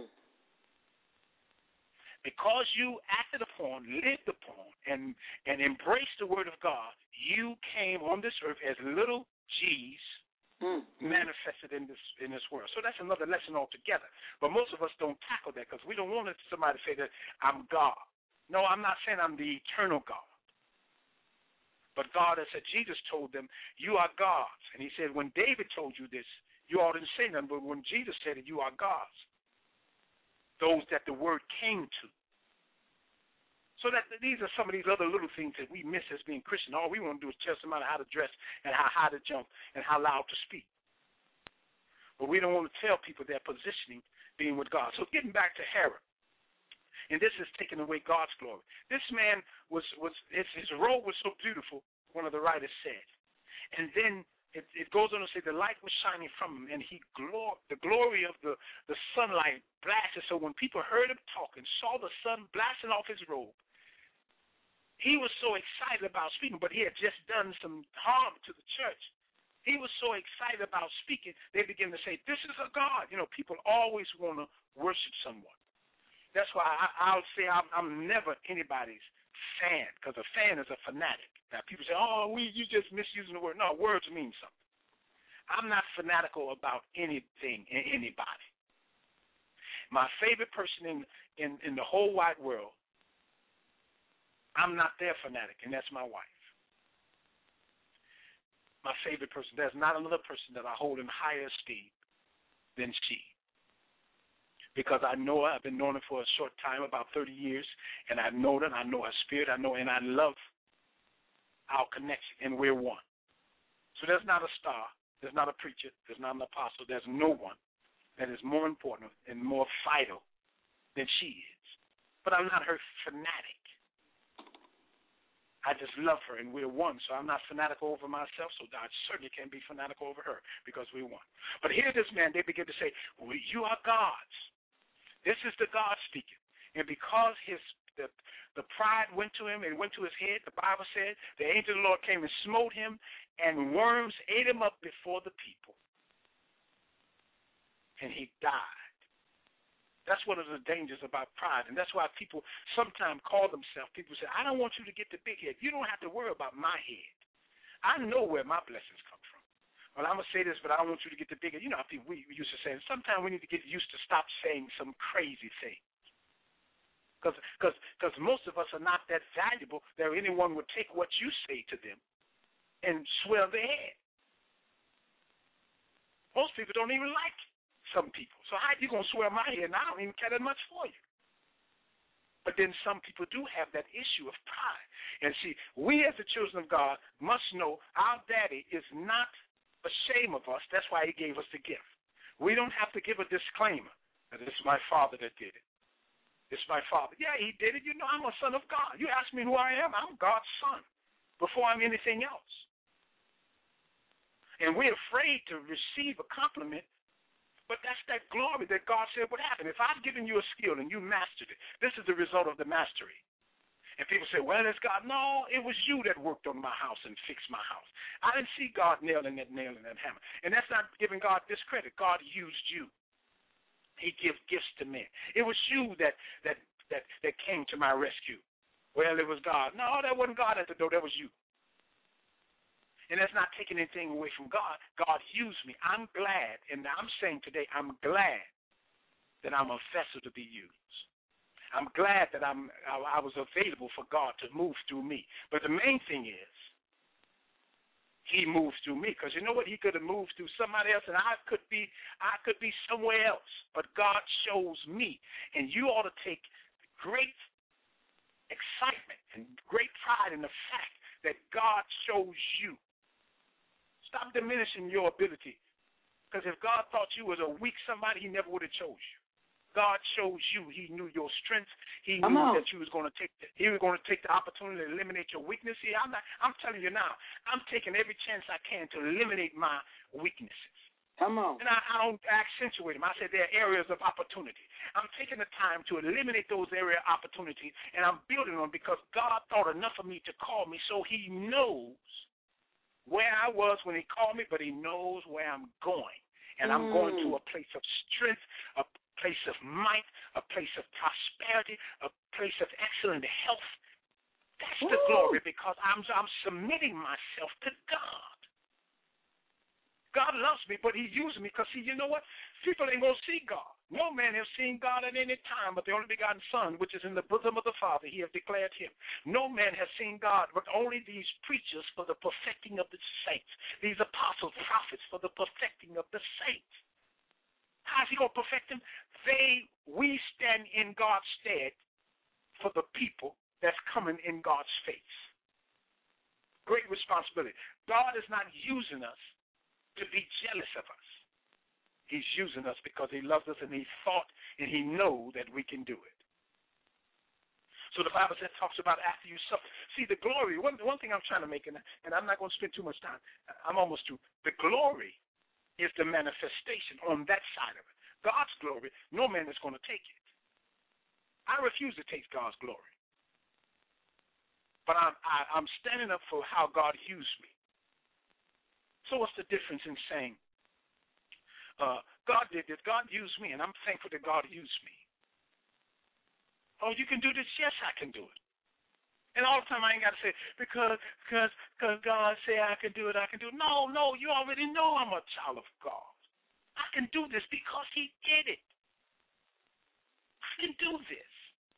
because you acted upon, lived upon, and, and embraced the word of God, you came on this earth as little g's, Mm. manifested in this in this world. So that's another lesson altogether. But most of us don't tackle that because we don't want somebody to say that I'm God. No, I'm not saying I'm the eternal God. But God has said, Jesus told them, you are gods. And he said, when David told you this, you all didn't say nothing. But when Jesus said it, you are gods. Those that the word came to. So that these are some of these other little things that we miss as being Christian. All we want to do is tell somebody how to dress and how high to jump and how loud to speak. But we don't want to tell people their positioning being with God. So getting back to Herod, and this is taking away God's glory. This man was, was his, his robe was so beautiful, one of the writers said. And then it, it goes on to say the light was shining from him, and he glor- the glory of the, the sunlight blasted. So when people heard him talk and saw the sun blasting off his robe, he was so excited about speaking, but he had just done some harm to the church. He was so excited about speaking, they began to say, this is a God. You know, people always want to worship someone. That's why I, I'll say I'm, I'm never anybody's fan, because a fan is a fanatic. Now, people say, oh, we you just misusing the word. No, words mean something. I'm not fanatical about anything and anybody. My favorite person in, in, in the whole wide world, I'm not their fanatic, and that's my wife. My favorite person. There's not another person that I hold in higher esteem than she. Because I know her. I've been knowing her for a short time, about thirty years, and I know her, I know her spirit, I know, and I love our connection, and we're one. So there's not a star, there's not a preacher, there's not an apostle, there's no one that is more important and more vital than she is. But I'm not her fanatic. I just love her, and we're one, so I'm not fanatical over myself, so I certainly can't be fanatical over her because we're one. But here this man, they begin to say, well, you are God's. This is the God speaking. And because his the, the pride went to him and went to his head, the Bible said, the angel of the Lord came and smote him, and worms ate him up before the people. And he died. That's one of the dangers about pride, and that's why people sometimes call themselves, people say, I don't want you to get the big head. You don't have to worry about my head. I know where my blessings come from. Well, I'm going to say this, but I don't want you to get the big head. You know how people we used to say, sometimes we need to get used to stop saying some crazy things. Because most of us are not that valuable that anyone would take what you say to them and swell their head. Most people don't even like it. Some people. So how you going to swear my head, and I don't even care that much for you. But then some people do have that issue of pride. And see, we as the children of God must know our daddy is not ashamed of us. That's why he gave us the gift. We don't have to give a disclaimer that it's my father that did it. It's my father. Yeah, he did it. You know, I'm a son of God. You ask me who I am, I'm God's son before I'm anything else. And we're afraid to receive a compliment. But that's that glory that God said would happen. If I've given you a skill and you mastered it, this is the result of the mastery. And people say, well, it's God. No, it was you that worked on my house and fixed my house. I didn't see God nailing that nail and that hammer. And that's not giving God discredit. God used you. He gives gifts to men. It was you that that that, that came to my rescue. Well, it was God. No, that wasn't God at the door. That was you. And that's not taking anything away from God. God used me. I'm glad, and I'm saying today, I'm glad that I'm a vessel to be used. I'm glad that I'm, I, I was available for God to move through me. But the main thing is, he moves through me. Because you know what? He could have moved through somebody else, and I could be, I could be somewhere else. But God chose me. And you ought to take great excitement and great pride in the fact that God chose you. Stop diminishing your ability. Because if God thought you was a weak somebody, he never would have chose you. God chose you. He knew your strengths. He Come knew on. that you was going to take the, he was going to take the opportunity to eliminate your weakness. See, I'm not, I'm telling you now, I'm taking every chance I can to eliminate my weaknesses. Come on. And I, I don't accentuate them. I said there are areas of opportunity. I'm taking the time to eliminate those area of opportunity, and I'm building them because God thought enough of me to call me, so he knows where I was when he called me, but he knows where I'm going. And I'm mm. going to a place of strength, a place of might, a place of prosperity, a place of excellent health. That's Ooh. The glory because I'm, I'm submitting myself to God. God loves me, but he used me because, see, you know what? People ain't going to see God. No man has seen God at any time, but the only begotten Son, which is in the bosom of the Father, he has declared him. No man has seen God, but only these preachers for the perfecting of the saints, these apostles, prophets for the perfecting of the saints. How's he going to perfect them? They, we stand in God's stead for the people that's coming in God's face. Great responsibility. God is not using us to be jealous of us. He's using us because he loves us and he thought and he knows that we can do it. So the Bible says, talks about after you suffer. See, the glory, one, one thing I'm trying to make, and, and I'm not going to spend too much time. I'm almost through. The glory is the manifestation on that side of it. God's glory, no man is going to take it. I refuse to take God's glory. But I'm, I, I'm standing up for how God used me. So what's the difference in saying, uh, God did this, God used me, and I'm thankful that God used me. Oh, you can do this? Yes, I can do it. And all the time I ain't got to say, because because because God said I can do it, I can do it. No, no, you already know I'm a child of God. I can do this because he did it. I can do this.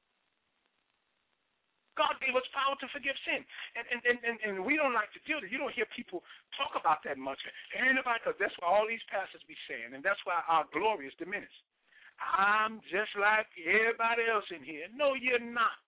God gave us power to forgive sin. And and, and, and, and we don't like to deal with it. You don't hear people talk about that much. Anybody, because that's what all these pastors be saying, and that's why our glory is diminished. I'm just like everybody else in here. No, you're not.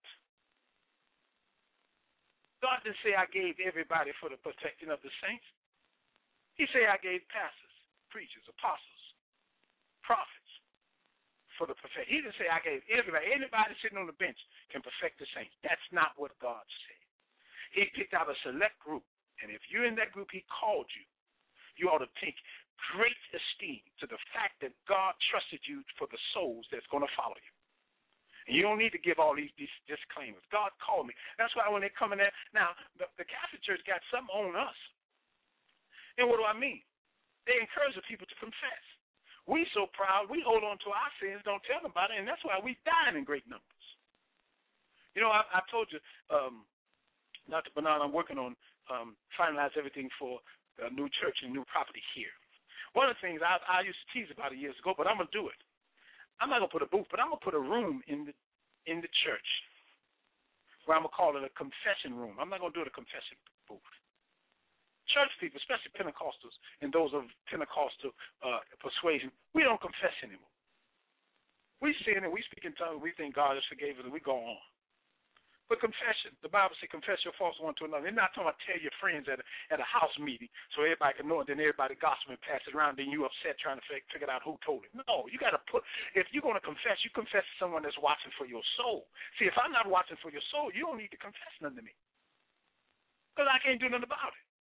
God didn't say I gave everybody for the protecting of the saints. He said I gave pastors, preachers, apostles, prophets for the perfect. He didn't say I gave everybody. Anybody sitting on the bench can perfect the saints. That's not what God said. He picked out a select group, and if you're in that group, he called you. You ought to take great esteem to the fact that God trusted you for the souls that's going to follow you. And you don't need to give all these, these disclaimers. God called me. That's why when they come in there, now, the, the Catholic Church got something on us. And what do I mean? They encourage the people to confess. We so proud, we hold on to our sins, don't tell them about it, and that's why we dying in great numbers. You know, I, I told you, um, Doctor Bernard, I'm working on um, finalize everything for a new church and new property here. One of the things I, I used to tease about it years ago, but I'm going to do it. I'm not going to put a booth, but I'm going to put a room in the in the church where I'm going to call it a confession room. I'm not going to do it a confession booth. Church people, especially Pentecostals and those of Pentecostal uh, persuasion, we don't confess anymore. We sin and we speak in tongues, we think God has forgave us, and we go on. But confession, the Bible says confess your faults one to another. They're not talking about tell your friends at a, at a house meeting so everybody can know it, then everybody gossip and pass it around, then you upset trying to figure out who told it. No, you got to put, if you're going to confess, you confess to someone that's watching for your soul. See, if I'm not watching for your soul, you don't need to confess nothing to me because I can't do nothing about it.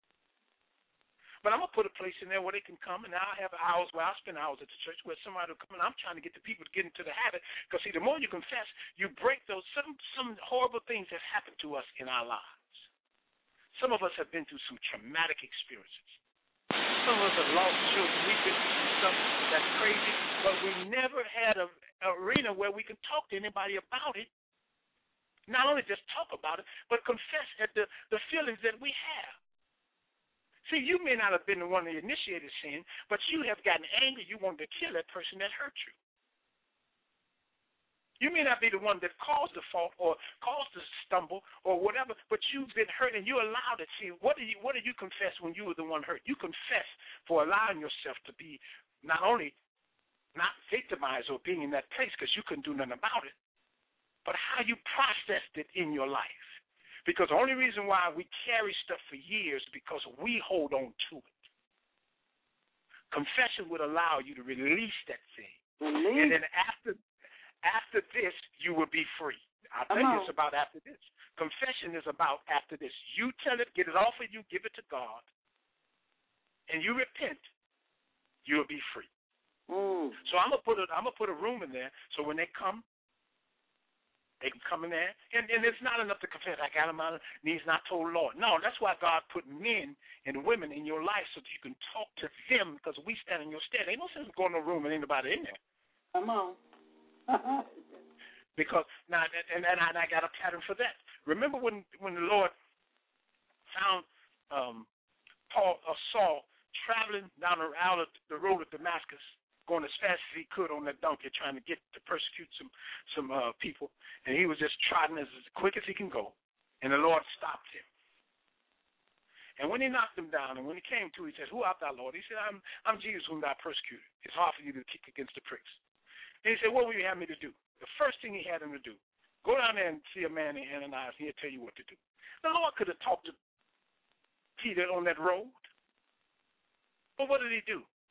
But I'm going to put a place in there where they can come, and I'll have hours where I'll spend hours at the church where somebody will come, and I'm trying to get the people to get into the habit. Because, see, the more you confess, you break those some, some horrible things that happen to us in our lives. Some of us have been through some traumatic experiences. Some of us have lost children. We've been through some stuff that's crazy, but we never had an arena where we can talk to anybody about it. Not only just talk about it, but confess at the, the feelings that we have. See, you may not have been the one that initiated sin, but you have gotten angry. You wanted to kill that person that hurt you. You may not be the one that caused the fault or caused the stumble or whatever, but you've been hurt and you allowed it. See, what do you what do you confess when you were the one hurt? You confess for allowing yourself to be not only not victimized or being in that place because you couldn't do nothing about it, but how you processed it in your life. Because the only reason why we carry stuff for years is because we hold on to it. Confession would allow you to release that thing. Release. And then after after this, you will be free. I'll tell you it's about after this. Confession is about after this. You tell it, get it off of you, give it to God, and you repent, you'll be free. Mm. So I'm gonna put a I'm gonna put a room in there so when they come, they can come in there, and, and it's not enough to confess. I got on my knees, not told the Lord. No, that's why God put men and women in your life so that you can talk to them because we stand in your stead. Ain't no sense going to a room and anybody in there. Come on. Because now, and, and, I, and I got a pattern for that. Remember when when the Lord found um, Paul or Saul traveling down the, out of the road of Damascus, going as fast as he could on that donkey, trying to get to persecute some some uh, people, and he was just trotting as, as quick as he can go, and the Lord stopped him. And when he knocked him down, and when he came to, he said, "Who art thou, Lord?" He said, "I'm I'm Jesus whom thou persecuted. It's hard for you to kick against the pricks." And he said, "What will you have me to do?" The first thing he had him to do, go down there and see a man named Ananias, and he'll tell you what to do. The Lord could have talked to Peter on that road, but what did he do?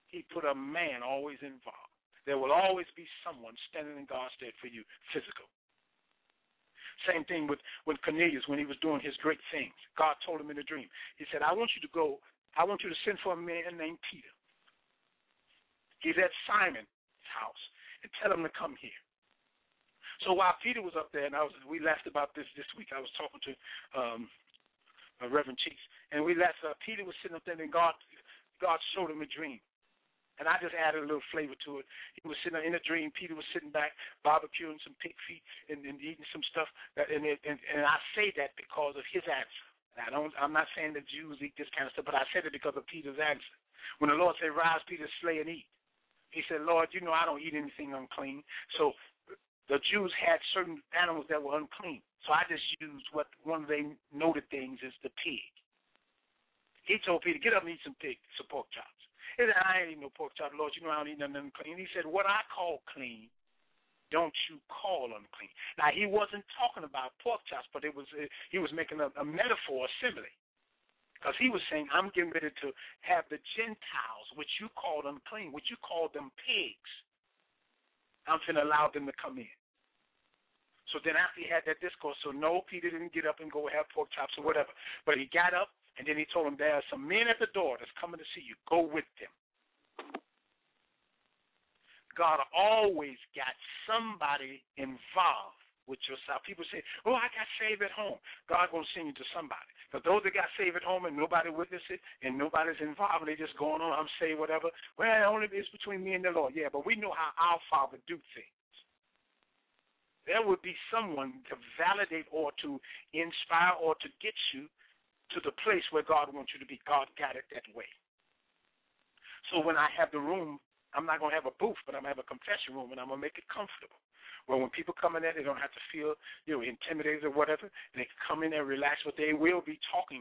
He put a man always involved. There will always be someone standing in God's stead for you, physical. Same thing with, with Cornelius when he was doing his great things. God told him in a dream. He said, I want you to go, I want you to send for a man named Peter. He's at Simon's house, and tell him to come here. So while Peter was up there, and I was, we laughed about this this week. I was talking to um, uh, Reverend Cheeks, and we laughed. Uh, Peter was sitting up there, and God, God showed him a dream. And I just added a little flavor to it. He was sitting in a dream. Peter was sitting back, barbecuing some pig feet and, and eating some stuff. That, and, it, and, and I say that because of his answer. I don't, I'm not saying that Jews eat this kind of stuff, but I said it because of Peter's answer. When the Lord said, rise, Peter, slay and eat, he said, Lord, you know I don't eat anything unclean. So the Jews had certain animals that were unclean. So I just used what one of the noted things is the pig. He told Peter, get up and eat some pig, some pork chops. He said, I ain't eating no pork chop, Lord. You know I don't eat nothing unclean. He said, what I call clean, don't you call unclean. Now, he wasn't talking about pork chops, but it was uh, he was making a, a metaphor, a simile. Because he was saying, I'm getting ready to have the Gentiles, which you called unclean, which you called them pigs, I'm going to allow them to come in. So then after he had that discourse, so no, Peter didn't get up and go have pork chops or whatever. But he got up, and then he told him, there are some men at the door that's coming to see you. Go with them. God always got somebody involved with yourself. People say, oh, I got saved at home. God going to send you to somebody. But those that got saved at home and nobody witnessed it and nobody's involved, and they just going on, I'm saved, whatever. Well, only it's between me and the Lord. Yeah, but we know how our Father do things. There would be someone to validate or to inspire or to get you to the place where God wants you to be. God got it that way. So when I have the room, I'm not going to have a booth, but I'm going to have a confession room, and I'm going to make it comfortable. Well, when people come in there, they don't have to feel, you know, intimidated or whatever. They can come in there and relax, but they will be talking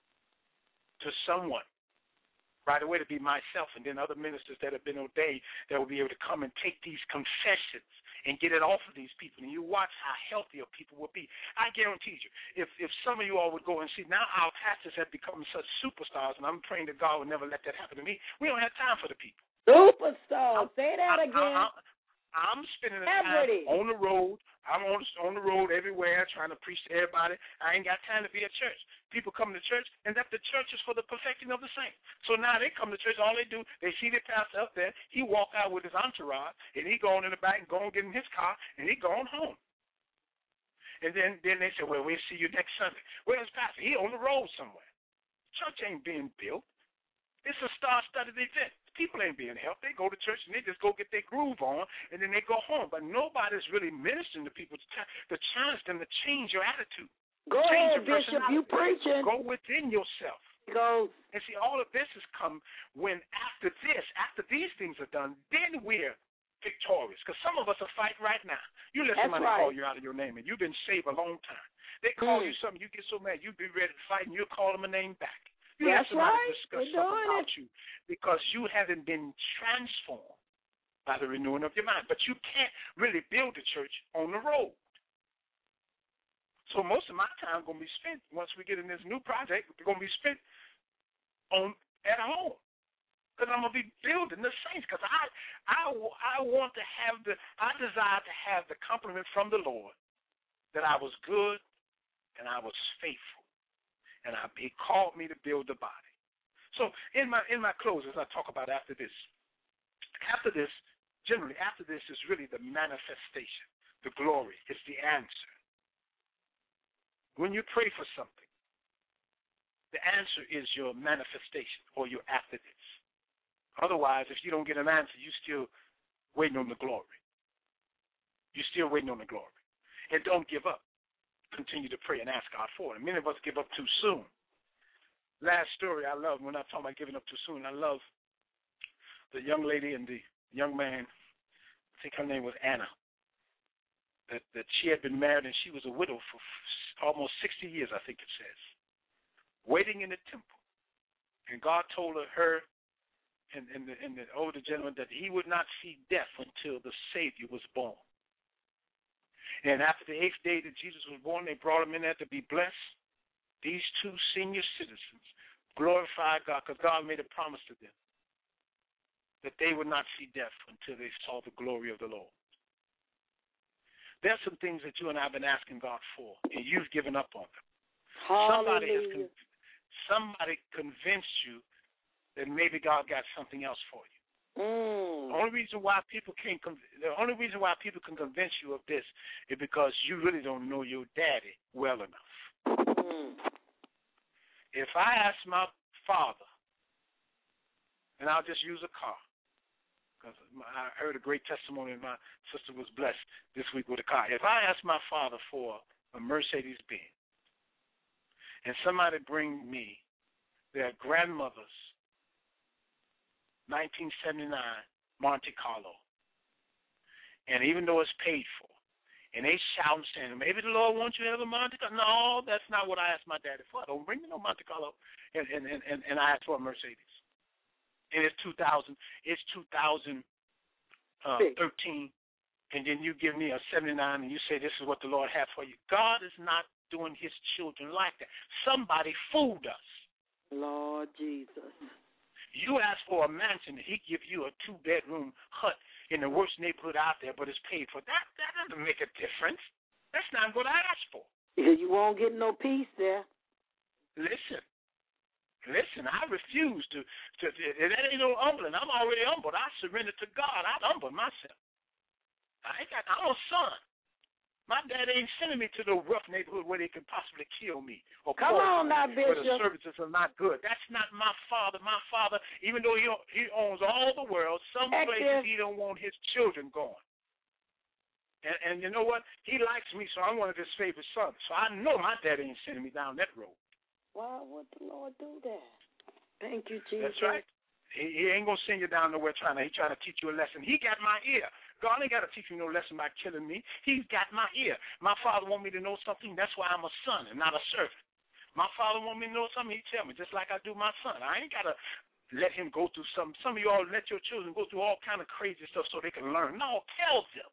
to someone right away, to be myself, and then other ministers that have been ordained that will be able to come and take these confessions and get it off of these people. And you watch how healthier people will be. I guarantee you, if if some of you all would go and see, now our pastors have become such superstars, and I'm praying that God would never let that happen to me. We don't have time for the people. Superstar. Say that I, again. I, I, I'm spending the time on the road. I'm on, on the road everywhere trying to preach to everybody. I ain't got time to be at church. People come to church, and that the church is for the perfecting of the saints. So now they come to church, all they do, they see the pastor up there, he walk out with his entourage, and he go on in the back and go and get in his car, and he going home. And then, then they say, well, we'll see you next Sunday. Where's pastor? He on the road somewhere. Church ain't being built. It's a star-studded event. People ain't being helped. They go to church and they just go get their groove on, and then they go home. But nobody's really ministering to people to, t- to challenge them to change your attitude. Go ahead, Bishop. You preaching. Go within yourself. Go. And see, all of this has come when after this, after these things are done, then we're victorious. Because some of us are fighting right now. You let That's somebody right. call you out of your name, and you've been saved a long time. They call Mm. you something, you get so mad, you be ready to fight, and you'll call them a name back. You That's let somebody right. discuss We're something doing about it. you because you haven't been transformed by the renewing of your mind. But you can't really build the church on the road. So most of my time is going to be spent, once we get in this new project, it's going to be spent on at home. Because I'm going to be building the saints. Because I, I, I want to have the, I desire to have the compliment from the Lord that I was good and I was faithful. And I, he called me to build the body. So in my in my close, as I talk about after this, after this, generally after this is really the manifestation, the glory. It's the answer. When you pray for something, the answer is your manifestation or your after this. Otherwise, if you don't get an answer, you're still waiting on the glory. You're still waiting on the glory. And don't give up. Continue to pray and ask God for it. And many of us give up too soon. Last story I love, when I talk about giving up too soon, I love the young lady and the young man, I think her name was Anna, that, that she had been married and she was a widow for almost sixty years, I think it says, waiting in the temple. And God told her, her and, and, the, and the older gentleman that he would not see death until the Savior was born. And after the eighth day that Jesus was born, they brought him in there to be blessed. These two senior citizens glorified God because God made a promise to them that they would not see death until they saw the glory of the Lord. There's some things that you and I have been asking God for, and you've given up on them. Somebody has con- somebody convinced you that maybe God got something else for you. Mm. The only reason why people can con- the only reason why people can convince you of this is because you really don't know your daddy well enough. Mm. If I ask my father, and I'll just use a car, because I heard a great testimony, and my sister was blessed this week with a car. If I ask my father for a Mercedes-Benz, and somebody bring me their grandmother's nineteen seventy-nine Monte Carlo, and even though it's paid for, and they shout and saying, maybe the Lord wants you to have a Monte Carlo. No, that's not what I asked my daddy for. Don't bring me no Monte Carlo. And and, and, and I asked for a Mercedes. And it's two thousand. It's two thousand thirteen, and then you give me a seventy-nine, and you say this is what the Lord has for you. God is not doing His children like that. Somebody fooled us. Lord Jesus. You ask for a mansion, and He give you a two-bedroom hut in the worst neighborhood out there, but it's paid for. That that doesn't make a difference. That's not what I asked for. You won't get no peace there. Listen. Listen, I refuse to, to, to, that ain't no humbling. I'm already humbled. I surrender to God. I humble myself. I ain't got, I'm a son. My dad ain't sending me to the rough neighborhood where they could possibly kill me. Or Come on now, Bishop. Where the services are not good. That's not my father. My father, even though he, he owns all the world, some Active. places he don't want his children going. And, and you know what? He likes me, so I'm one of his favorite sons. So I know my dad ain't sending me down that road. Why would the Lord do that? Thank you, Jesus. That's right. He, he ain't going to send you down nowhere trying to, he trying to teach you a lesson. He got my ear. God ain't got to teach me no lesson by killing me. He's got my ear. My father want me to know something. That's why I'm a son and not a servant. My father want me to know something. He tell me, just like I do my son. I ain't got to let him go through some. Some of you all let your children go through all kind of crazy stuff so they can learn. No, tell them.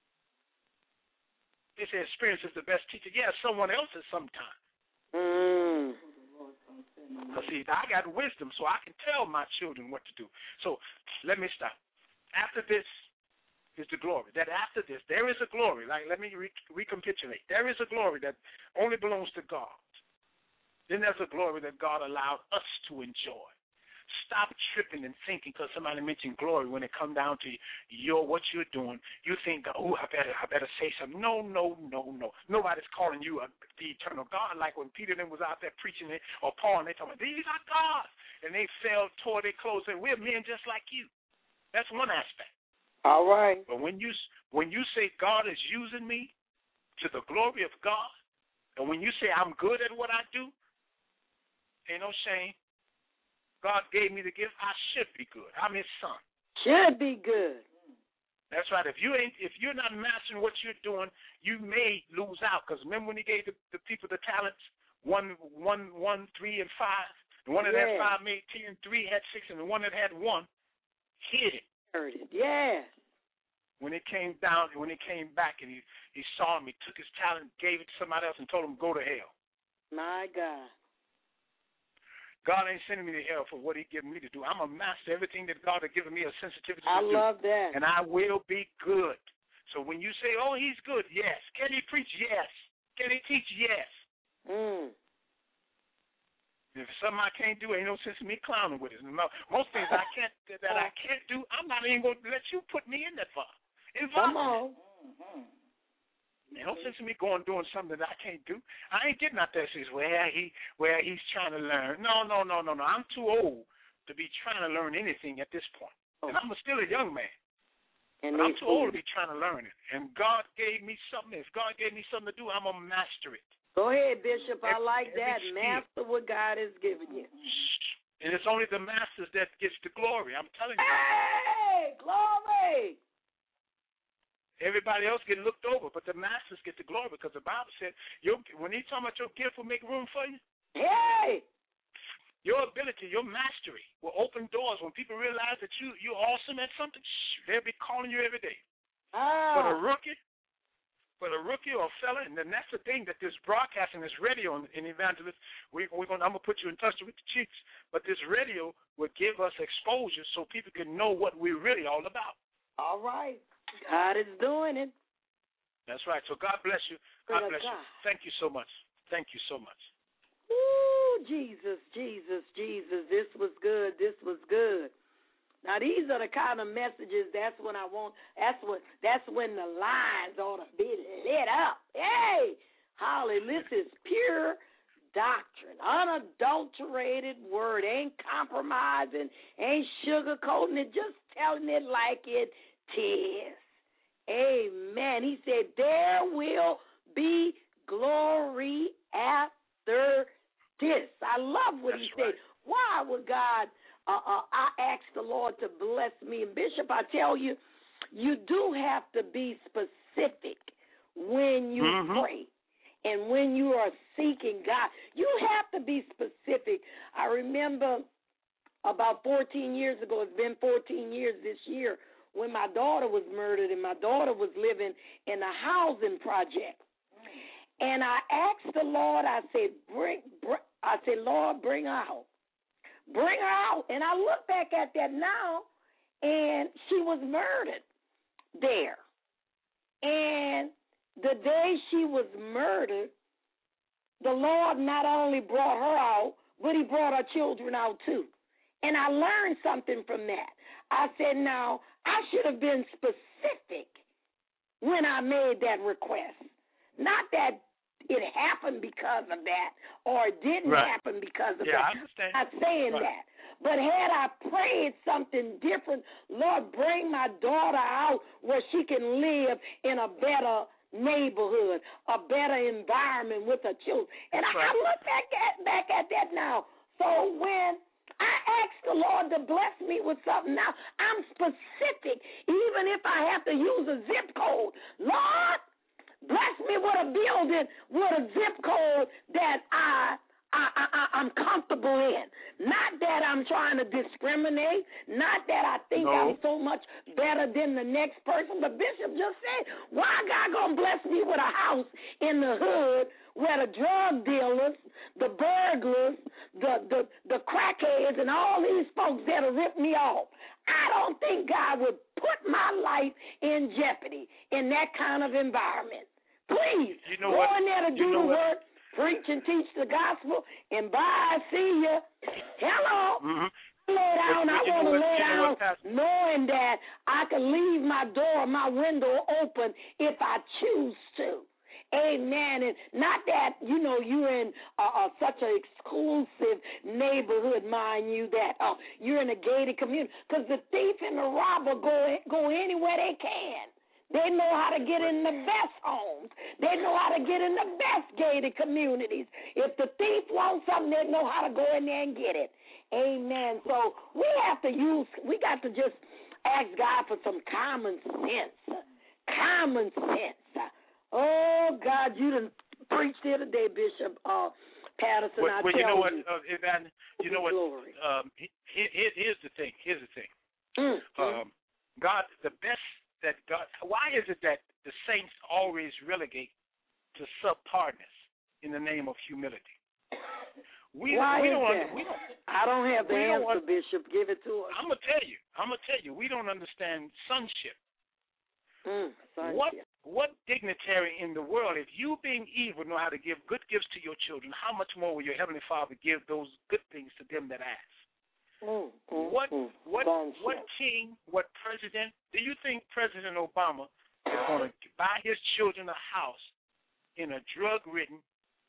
They say experience is the best teacher. Yeah, someone else's sometimes. Mm. Because, see, I got wisdom, so I can tell my children what to do. So let me stop. After this is the glory. That after this, there is a glory. Like, let me re- recapitulate. There is a glory that only belongs to God. Then there's a glory that God allowed us to enjoy. Stop tripping and thinking because somebody mentioned glory when it come down to your what you're doing. You think, oh, I better, I better say something. No, no, no, no. Nobody's calling you a, the eternal God. Like when Peter then was out there preaching it, or Paul, and they talking about these are gods, and they fell, tore their clothes, and we're men just like you. That's one aspect. All right. But when you when you say God is using me to the glory of God, and when you say I'm good at what I do, ain't no shame. God gave me the gift. I should be good. I'm His son. Should be good. That's right. If you ain't, if you're not mastering what you're doing, you may lose out. Because remember when He gave the, the people the talents, one, one, one, three, and five. The one that Yeah. had five made ten, three had six, and the one that had one hid it. Heard it. Yes. When it came down, when it came back, and he he saw him, he took his talent, gave it to somebody else, and told him go to hell. My God. God ain't sending me to hell for what He given me to do. I'm a master. Everything that God has given me a sensitivity I to do. love that. And I will be good. So when you say, oh, He's good, yes. Can He preach? Yes. Can He teach? Yes. Mm. If it's something I can't do, ain't no sense in me clowning with it. Most things I can't that I can't do, I'm not even going to let you put me in that far. Come on. Ain't no sense in me going doing something that I can't do. I ain't getting out there says where he where he's trying to learn. No, no, no, no, no. I'm too old to be trying to learn anything at this point. Oh. And I'm still a young man. And but I'm too old to be trying to learn it. And God gave me something. If God gave me something to do, I'm going to master it. Go ahead, Bishop. I Every, like that. skill. Master what God has given you. And it's only the masters that gets the glory. I'm telling you. Hey, glory. Everybody else get looked over, but the masters get the glory because the Bible said, your, when he's talking about your gift will make room for you, hey, your ability, your mastery will open doors. When people realize that you, you're awesome at something, shh, they'll be calling you every day. ah. But a rookie, for the rookie or fella, and then that's the thing that this broadcasting, this radio and, and evangelist, we, we're going. I'm gonna put you in touch with the chiefs, but this radio will give us exposure so people can know what we're really all about. All right, God is doing it. That's right. So God bless you. God bless God. you. Thank you so much. Thank you so much. Ooh, Jesus, Jesus, Jesus. This was good. This was good. Now these are the kind of messages. That's when I want. That's what. That's when the lines ought to be lit up. Hey, Holly, this is pure doctrine, unadulterated word. Ain't compromising. Ain't sugarcoating it. Just telling it like it is. Amen. He said there will be glory after this. I love what That's he right. said. Why would God? Uh, uh, I ask the Lord to bless me. And Bishop, I tell you, you do have to be specific when you mm-hmm. pray and when you are seeking God. You have to be specific. I remember about fourteen years ago, it's been fourteen years this year, when my daughter was murdered and my daughter was living in a housing project. And I asked the Lord, I said, bring, bring I said, Lord, bring her out. Bring her out. And I look back at that now, and she was murdered there. And the day she was murdered, the Lord not only brought her out, but he brought her children out too. And I learned something from that. I said, now, I should have been specific when I made that request. Not that it happened because of that or it didn't right. happen because of yeah, that. I understand. I'm not saying right. that. But had I prayed something different, Lord, bring my daughter out where she can live in a better neighborhood, a better environment with her children. And I, right. I look back at, back at that now. So when I asked the Lord to bless me with something now, I'm specific, even if I have to use a zip code. Lord, bless me with a building with a zip code that I, I, I, I'm comfortable in. Not that I'm trying to discriminate. Not that I think no. I'm so much better than the next person. But Bishop just said, why God going to bless me with a house in the hood where the drug dealers, the burglars, the, the, the crackheads, and all these folks that'll rip me off? I don't think God would put my life in jeopardy in that kind of environment. Please, you know go what? in there to you do know the what? work, preach and teach the gospel, and bye, see ya. Hello. Mm-hmm. Lay down. But, I but want to what, lay down what, knowing that I can leave my door, my window open if I choose to. Amen. And not that, you know, you're in uh, uh, such an exclusive neighborhood, mind you, that uh, you're in a gated community. Because the thief and the robber go, go anywhere they can. They know how to get in the best homes. They know how to get in the best gated communities. If the thief wants something, they know how to go in there and get it. Amen. So we have to use, we got to just ask God for some common sense. Common sense. Oh, God, you done preached here today, Bishop uh, Patterson. Well, I well tell you know what, you. uh, Evan, you know what, Glory. um, here, here, here's the thing, here's the thing. Mm-hmm. Um, God, the best that God, why is it that the saints always relegate to subpartness in the name of humility? We, Why we is don't, that? we don't, I don't have the we don't answer, want- Bishop. Give it to us. I'm going to tell you, I'm going to tell you, we don't understand sonship. Mm, What what dignitary in the world, if you being evil know how to give good gifts to your children, how much more will your Heavenly Father give those good things to them that ask? Mm, mm, What mm. what Sonship. what king, what president, do you think President Obama is going to buy his children a house in a drug-ridden,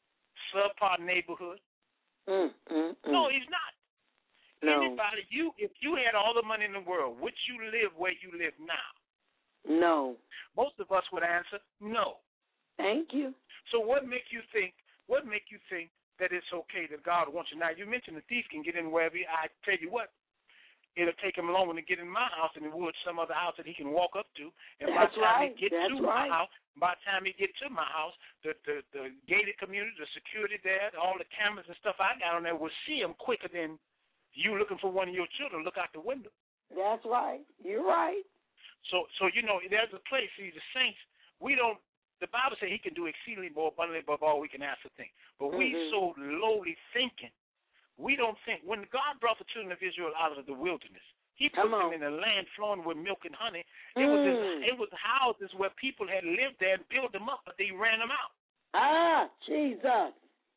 subpar neighborhood? Mm, mm, mm. No, he's not. No. Anybody, you if you had all the money in the world, would you live where you live now? No. Most of us would answer no. Thank you. So what make you think? What make you think that it's okay that God wants you? Now you mentioned the thief can get in wherever. He, I tell you what, it'll take him longer to get in my house than it would some other house that he can walk up to. And That's by the time right. he get That's to right. my house, by the time he get to my house, the, the the gated community, the security there, all the cameras and stuff I got on there will see him quicker than you looking for one of your children look out the window. That's right. You're right. So, so you know, there's a place. See, the saints, we don't the Bible says he can do exceedingly more abundantly above all we can ask or think. But we Mhm. so lowly thinking, we don't think. When God brought the children of Israel out of the wilderness, he put Come them on. in a land flowing with milk and honey. It was Mm. it was houses where people had lived there and built them up, but they ran them out. Ah, Jesus.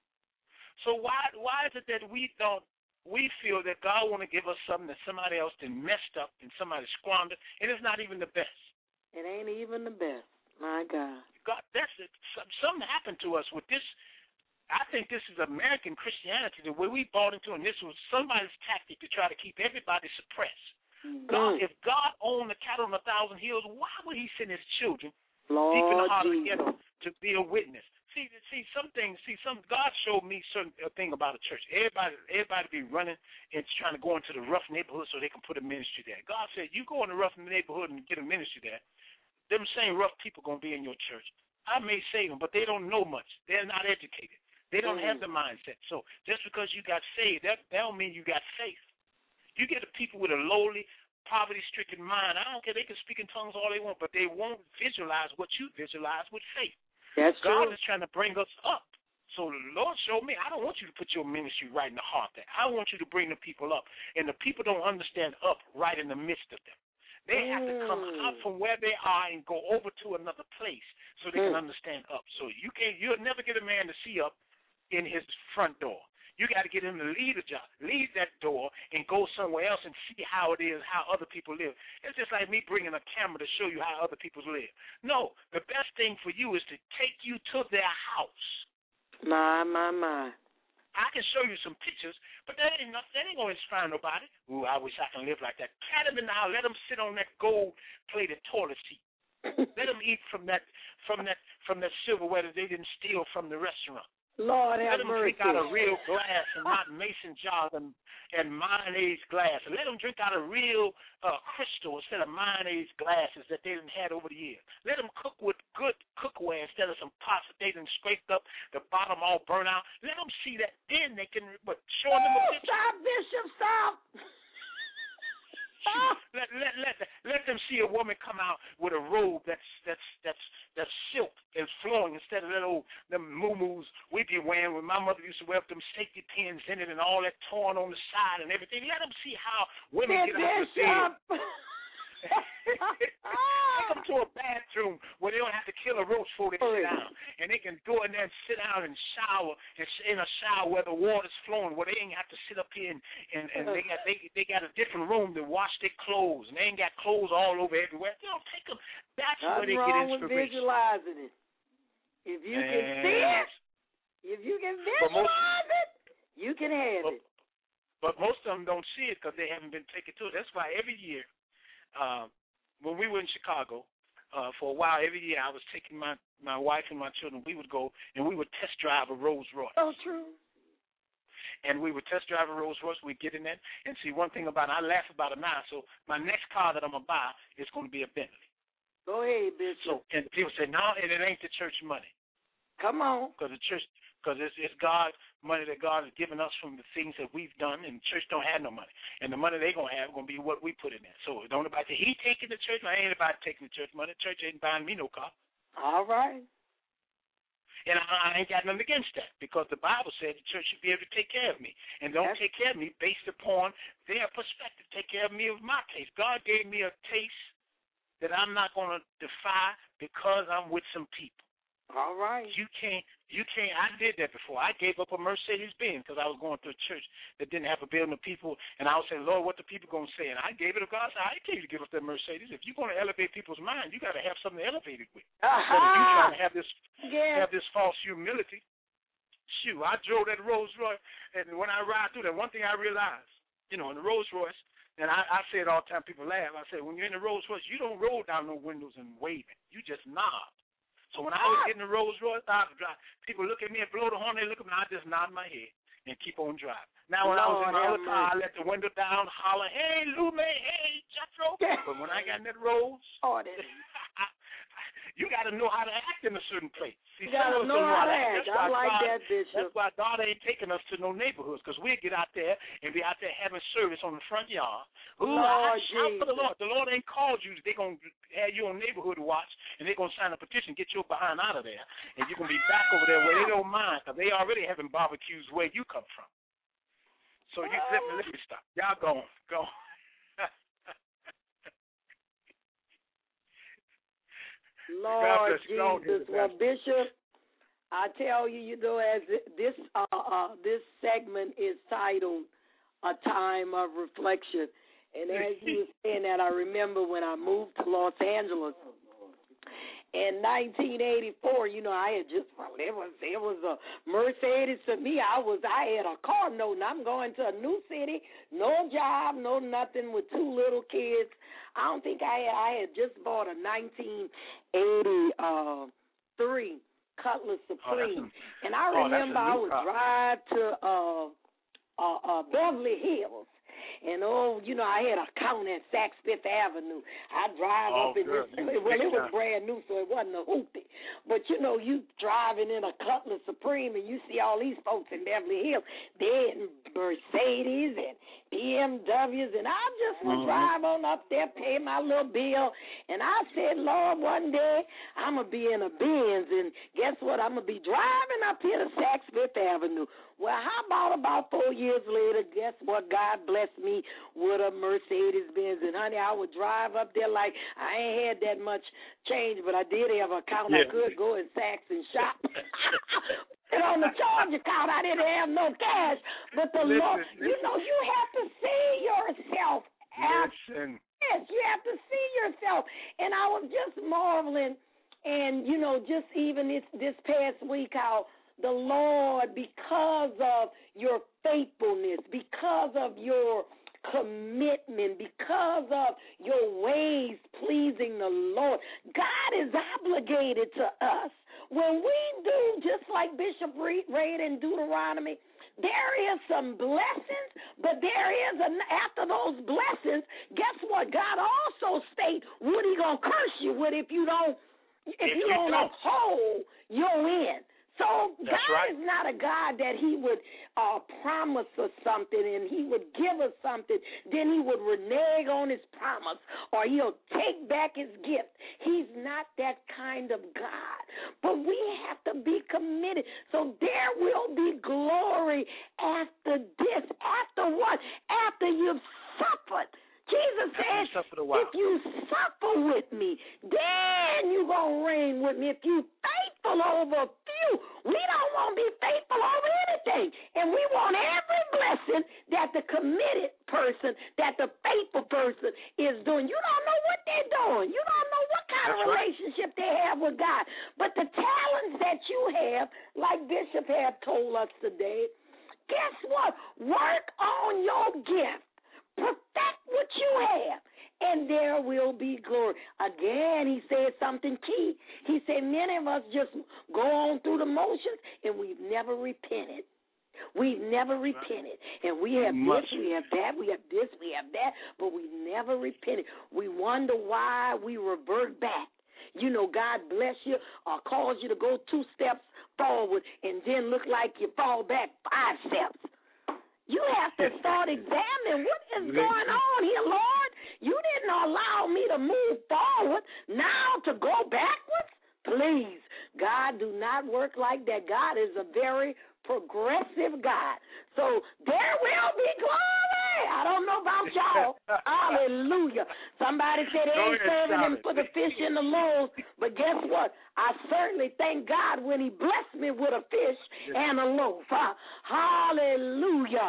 So why why is it that we don't we feel that God want to give us something that somebody else done messed up and somebody squandered, and it's not even the best. It ain't even the best. My God. God, that's it. Something happened to us with this. I think this is American Christianity, the way we bought into, and this was somebody's tactic to try to keep everybody suppressed. Mm. God, if God owned the cattle on a thousand hills, why would He send His children Lord deep in the heart of the Jesus. ghetto to be a witness? See, see, some things. See, some God showed me certain a thing about a church. Everybody, everybody be running and trying to go into the rough neighborhood so they can put a ministry there. God said, you go in the rough neighborhood and get a ministry there. Them same rough people gonna be in your church. I may save them, but they don't know much. They're not educated. They don't Mm. have the mindset. So just because you got saved, that, that don't mean you got faith. You get the people with a lowly, poverty-stricken mind. I don't care. They can speak in tongues all they want, but they won't visualize what you visualize with faith. That's God true. is trying to bring us up. So the Lord showed me, I don't want you to put your ministry right in the heart there. I want you to bring the people up. And the people don't understand up right in the midst of them. They have to come Mm. out from where they are and go over to another place so they Mm. can understand up. So you can't, you'll never get a man to see up in his front door. You got to get him to leave a job, leave that door, and go somewhere else and see how it is, how other people live. It's just like me bringing a camera to show you how other people live. No, the best thing for you is to take you to their house. My, my, my. I can show you some pictures, but that ain't not, that ain't gonna inspire nobody. Ooh, I wish I can live like that. Cat him in the house. Let him sit on that gold-plated toilet seat. Let him eat from that from that from that silverware that they didn't steal from the restaurant. Lord Let have them mercy. drink out of real glass and not mason jars and, and mayonnaise glass. And let them drink out of real uh, crystal instead of mayonnaise glasses that they didn't had over the years. Let them cook with good cookware instead of some pots that they done scraped up, the bottom all burnt out. Let them see that. Then they can, but showing them a Oh, picture. stop, Bishop, stop. Let, let let let them see a woman come out with a robe that's that's that's that's silk and flowing instead of that old them muumuus we be wearing. When my mother used to wear them safety pins in it and all that torn on the side and everything. Let them see how women get out of the bed. Take them to a bathroom where they don't have to kill a roach before they sit down, and they can go in there and sit down and shower and in a shower where the water's flowing, where they ain't have to sit up here and, and, and they got they they got a different room to wash their clothes, and they ain't got clothes all over everywhere. You know, take them. That's where they get wrong with inspiration. visualizing it. If you can see it, if you can visualize most, it, you can have but, it. But most of them don't see it because they haven't been taken to it. That's why every year. Uh, when we were in Chicago, uh, for a while, every year I was taking my, my wife and my children. We would go and we would test drive a Rolls Royce. So true. And we would test drive a Rolls Royce. We'd get in that. And see, one thing about it, I laugh about it now. So my next car that I'm going to buy is going to be a Bentley. Go ahead, Bishop. So, and people say, no, and it ain't the church money. Come on. Because the church, because it's, it's God money that God has given us from the things that we've done, and the church don't have no money. And the money they're going to have is going to be what we put in there. So don't nobody say, he taking the church money. I ain't about taking the church money. The church ain't buying me no car. All right. And I, I ain't got nothing against that because the Bible said the church should be able to take care of me. And don't That's... take care of me based upon their perspective. Take care of me with my taste. God gave me a taste that I'm not going to defy because I'm with some people. All right. You can't, you can't, I did that before. I gave up a Mercedes-Benz because I was going to a church that didn't have a building of people, and I was saying, Lord, what the people going to say? And I gave it to God. I said, I ain't tell you to give up that Mercedes. If you're going to elevate people's mind, you got to have something to elevate it with. Uh-huh. Instead of you trying to have this, yeah. have this false humility. Shoot, I drove that Rolls Royce, and when I ride through that, one thing I realized, you know, in the Rolls Royce, and I, I say it all the time, people laugh. I say, when you're in the Rolls Royce, you don't roll down no windows and waving. You just nod. So when I was getting the Rolls Royce, I was driving. People look at me and blow the horn. They look at me, and I just nod my head and keep on driving. Now when Lord I was in my other car, I let the window down, holler, hey, Lume, hey, Jethro. But when I got in that Rolls, oh, you got to know how to act in a certain place. See, you got to know how to act. I why like God, that, Bishop. That's why God ain't taking us to no neighborhoods, because we get out there and be out there having service on the front yard. Ooh, Lord I shout for the Jesus. Lord. The Lord ain't called you. They're going to have you on neighborhood watch, and they're going to sign a petition, get your behind out of there, and you're going to be back over there where they don't mind, because they already having barbecues where you come from. So you let me let me stop. Y'all go on. Go on. Lord Jesus. Well, Bishop, I tell you, you know, as this uh, uh, this segment is titled "A Time of Reflection," and as you were saying that, I remember when I moved to Los Angeles in nineteen eighty-four. You know, I had just well, it was it was a Mercedes to me. I was I had a car note, and I'm going to a new city, no job, no nothing, with two little kids. I don't think I had, I had just bought a nineteen eighty-three Cutlass Supreme, oh, and I oh, remember I would car. drive to uh, uh, uh, Beverly Hills. And, oh, you know, I had a account at Saks Fifth Avenue. I drive oh, up in good. this, well, it was brand new, so it wasn't a hoopty. But, you know, you driving in a Cutlass Supreme, and you see all these folks in Beverly Hills. They're in Mercedes and B M Ws, and I just would mm-hmm. drive on up there, pay my little bill. And I said, Lord, one day I'm going to be in a Benz, and guess what? I'm going to be driving up here to Saks Fifth Avenue. Well, how about about four years later, guess what? God blessed me with a Mercedes-Benz. And, honey, I would drive up there like I ain't had that much change, but I did have an account. Yeah. I could go in Saks and shop. And on the charge account, I didn't have no cash. But the listen, Lord, listen. you know, you have to see yourself. Listen. Yes, you have to see yourself. And I was just marveling, and, you know, just even this, this past week, how the Lord, because of your faithfulness, because of your commitment, because of your ways pleasing the Lord, God is obligated to us. When we do, just like Bishop read in Deuteronomy, there is some blessings, but there is, an, after those blessings, guess what? God also states what he going to curse you with if you don't, if, if you, you don't, don't uphold your end. So That's God right. is not a God that he would uh, promise us something and he would give us something, then he would renege on his promise or he'll take back his gift. He's not that kind of God. But we have to be committed. So there will be glory after this. After what? After you've suffered. Jesus said, if you suffer with me, then you're going to reign with me. If you faithful over a few, we don't want to be faithful over anything. And we want every blessing that the committed person, that the faithful person is doing. You don't know what they're doing. You don't know what kind That's of relationship right. they have with God. But the talents that you have, like Bishop have told us today, guess what? Work on your gift. Perfect what you have, and there will be glory. Again, he said something key. He said many of us just go on through the motions, and we've never repented. We've never repented. And we have Much. this, we have that, we have this, we have that, but we never repented. We wonder why we revert back. You know, God bless you or cause you to go two steps forward and then look like you fall back five steps. You have to start examining what is going on here, Lord. You didn't allow me to move forward, now to go backwards? Please, God do not work like that. God is a very progressive God. So there will be glory. I don't know about y'all. Hallelujah. Somebody said they ain't serving him for the fish and the loaves, but guess what? I certainly thank God when he blessed me with a fish and a loaf. Huh? Hallelujah.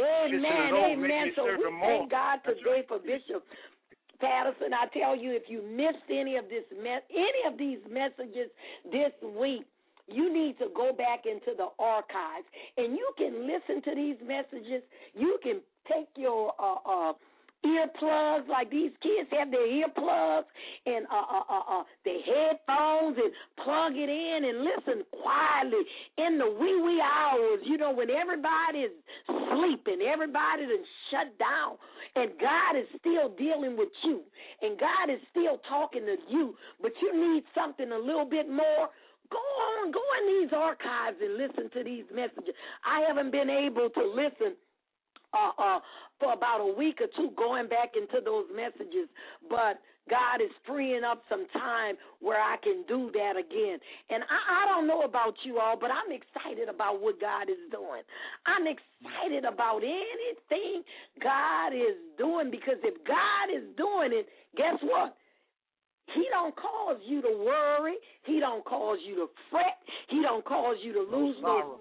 Amen. Amen. So we thank God today for Bishop Patterson. I tell you, if you missed any of this, me- any of these messages this week, you need to go back into the archives, and you can listen to these messages. You can take your uh, uh, earplugs, like these kids have their earplugs and uh, uh, uh, uh, their headphones, and plug it in and listen quietly in the wee wee hours, you know, when everybody is sleeping, everybody is shut down, and God is still dealing with you, and God is still talking to you, but you need something a little bit more. Go on on, go in these archives and listen to these messages. I haven't been able to listen uh, uh, for about a week or two going back into those messages, but God is freeing up some time where I can do that again. And I, I don't know about you all, but I'm excited about what God is doing. I'm excited about anything God is doing, because if God is doing it, guess what? He don't cause you to worry. He don't cause you to fret. He don't cause you to lose no.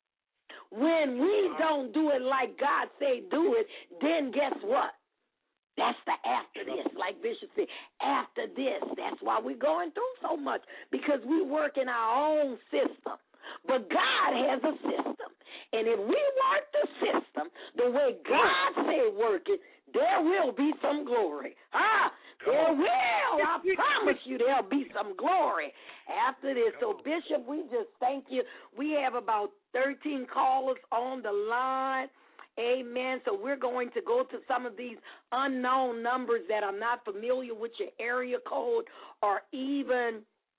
When we don't do it like God say do it, then guess what? That's the after this, like Bishop said. After this, that's why we're going through so much, because we work in our own system. But God has a system. And if we work the system the way God say work it, there will be some glory. Ah, there will. I promise you there'll be some glory after this. So, Bishop, we just thank you. We have about thirteen callers on the line. Amen. So we're going to go to some of these unknown numbers that are not familiar with your area code, or even,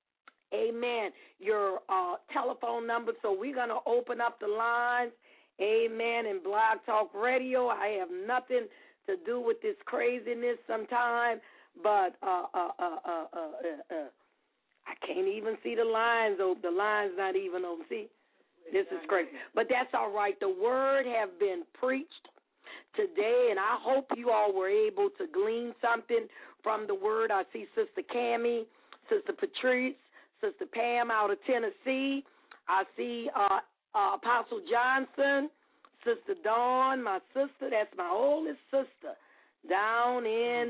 amen, your uh, telephone number. So we're going to open up the lines, amen, in Blog Talk Radio. I have nothing to do with this craziness sometime, but uh, uh, uh, uh, uh, uh, uh, I can't even see the lines open. The line's not even open. See? This is crazy. But that's all right. The word have been preached today, and I hope you all were able to glean something from the word. I see Sister Cammie, Sister Patrice, Sister Pam out of Tennessee. I see uh, uh, Apostle Johnson, Sister Dawn, my sister. That's my oldest sister down in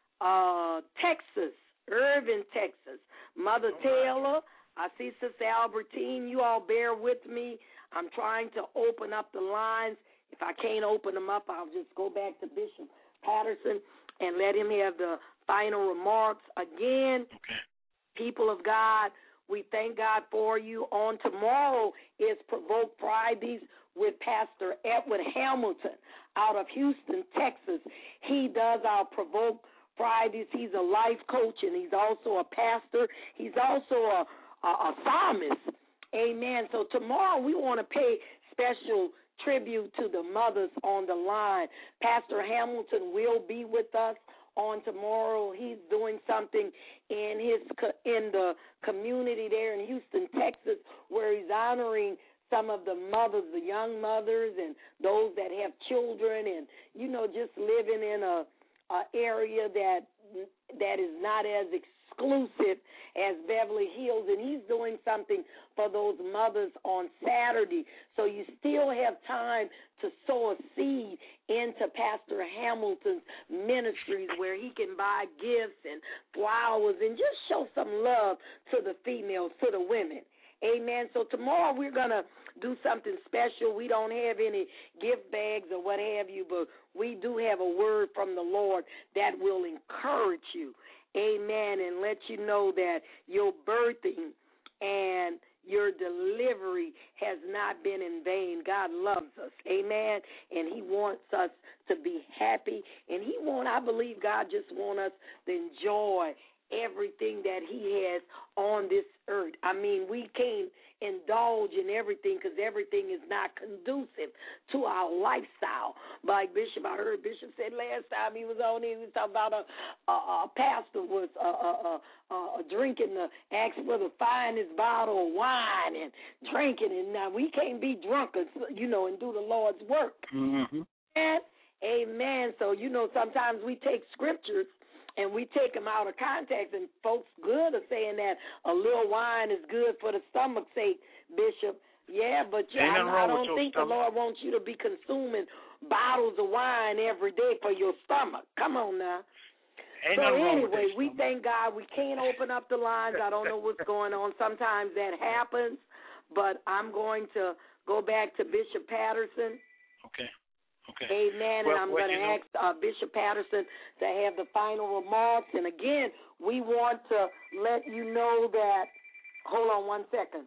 uh, Texas, Irving, Texas. Mother Taylor. I see Sister Albertine. You all bear with me. I'm trying to open up the lines. If I can't open them up, I'll just go back to Bishop Patterson and let him have the final remarks. Again, okay. People of God, we thank God for you. On tomorrow is Provoke Fridays with Pastor Edward Hamilton out of Houston, Texas. He does our Provoke Fridays. He's a life coach, and he's also a pastor. He's also a A, a psalmist, amen. So tomorrow we want to pay special tribute to the mothers on the line. Pastor Hamilton will be with us on tomorrow. He's doing something in his in the community there in Houston, Texas, where he's honoring some of the mothers, the young mothers, and those that have children, and you know, just living in a, a area that that is not as exclusive as Beverly Hills, and he's doing something for those mothers on Saturday. So you still have time to sow a seed into Pastor Hamilton's ministries, where he can buy gifts and flowers and just show some love to the females, to the women. Amen. So tomorrow we're going to do something special. We don't have any gift bags or what have you, but we do have a word from the Lord that will encourage you. Amen, and let you know that your birthing and your delivery has not been in vain. God loves us, amen, and he wants us to be happy, and he want, I believe God just wants us to enjoy everything that he has on this earth. I mean, we can't indulge in everything because everything is not conducive to our lifestyle. Like Bishop, I heard Bishop said last time he was on here, he was talking about a, a, a pastor was uh, uh, uh, uh, drinking, the, asking for the finest bottle of wine and drinking, and now we can't be drunkards, you know, and do the Lord's work. Mm-hmm. And, amen. So, you know, sometimes we take scriptures and we take them out of context, and folks good are saying that a little wine is good for the stomach's sake, Bishop. Yeah, but yeah, I, I don't think the Lord wants you to be consuming bottles of wine every day for your stomach. Come on now. Ain't so anyway, we thank God. We can't open up the lines. I don't know what's going on. Sometimes that happens, but I'm going to go back to Bishop Patterson. Okay. Okay. Amen. Well, and I'm well, going to know. ask uh, Bishop Patterson to have the final remarks. And again, we want to let you know that, hold on one second.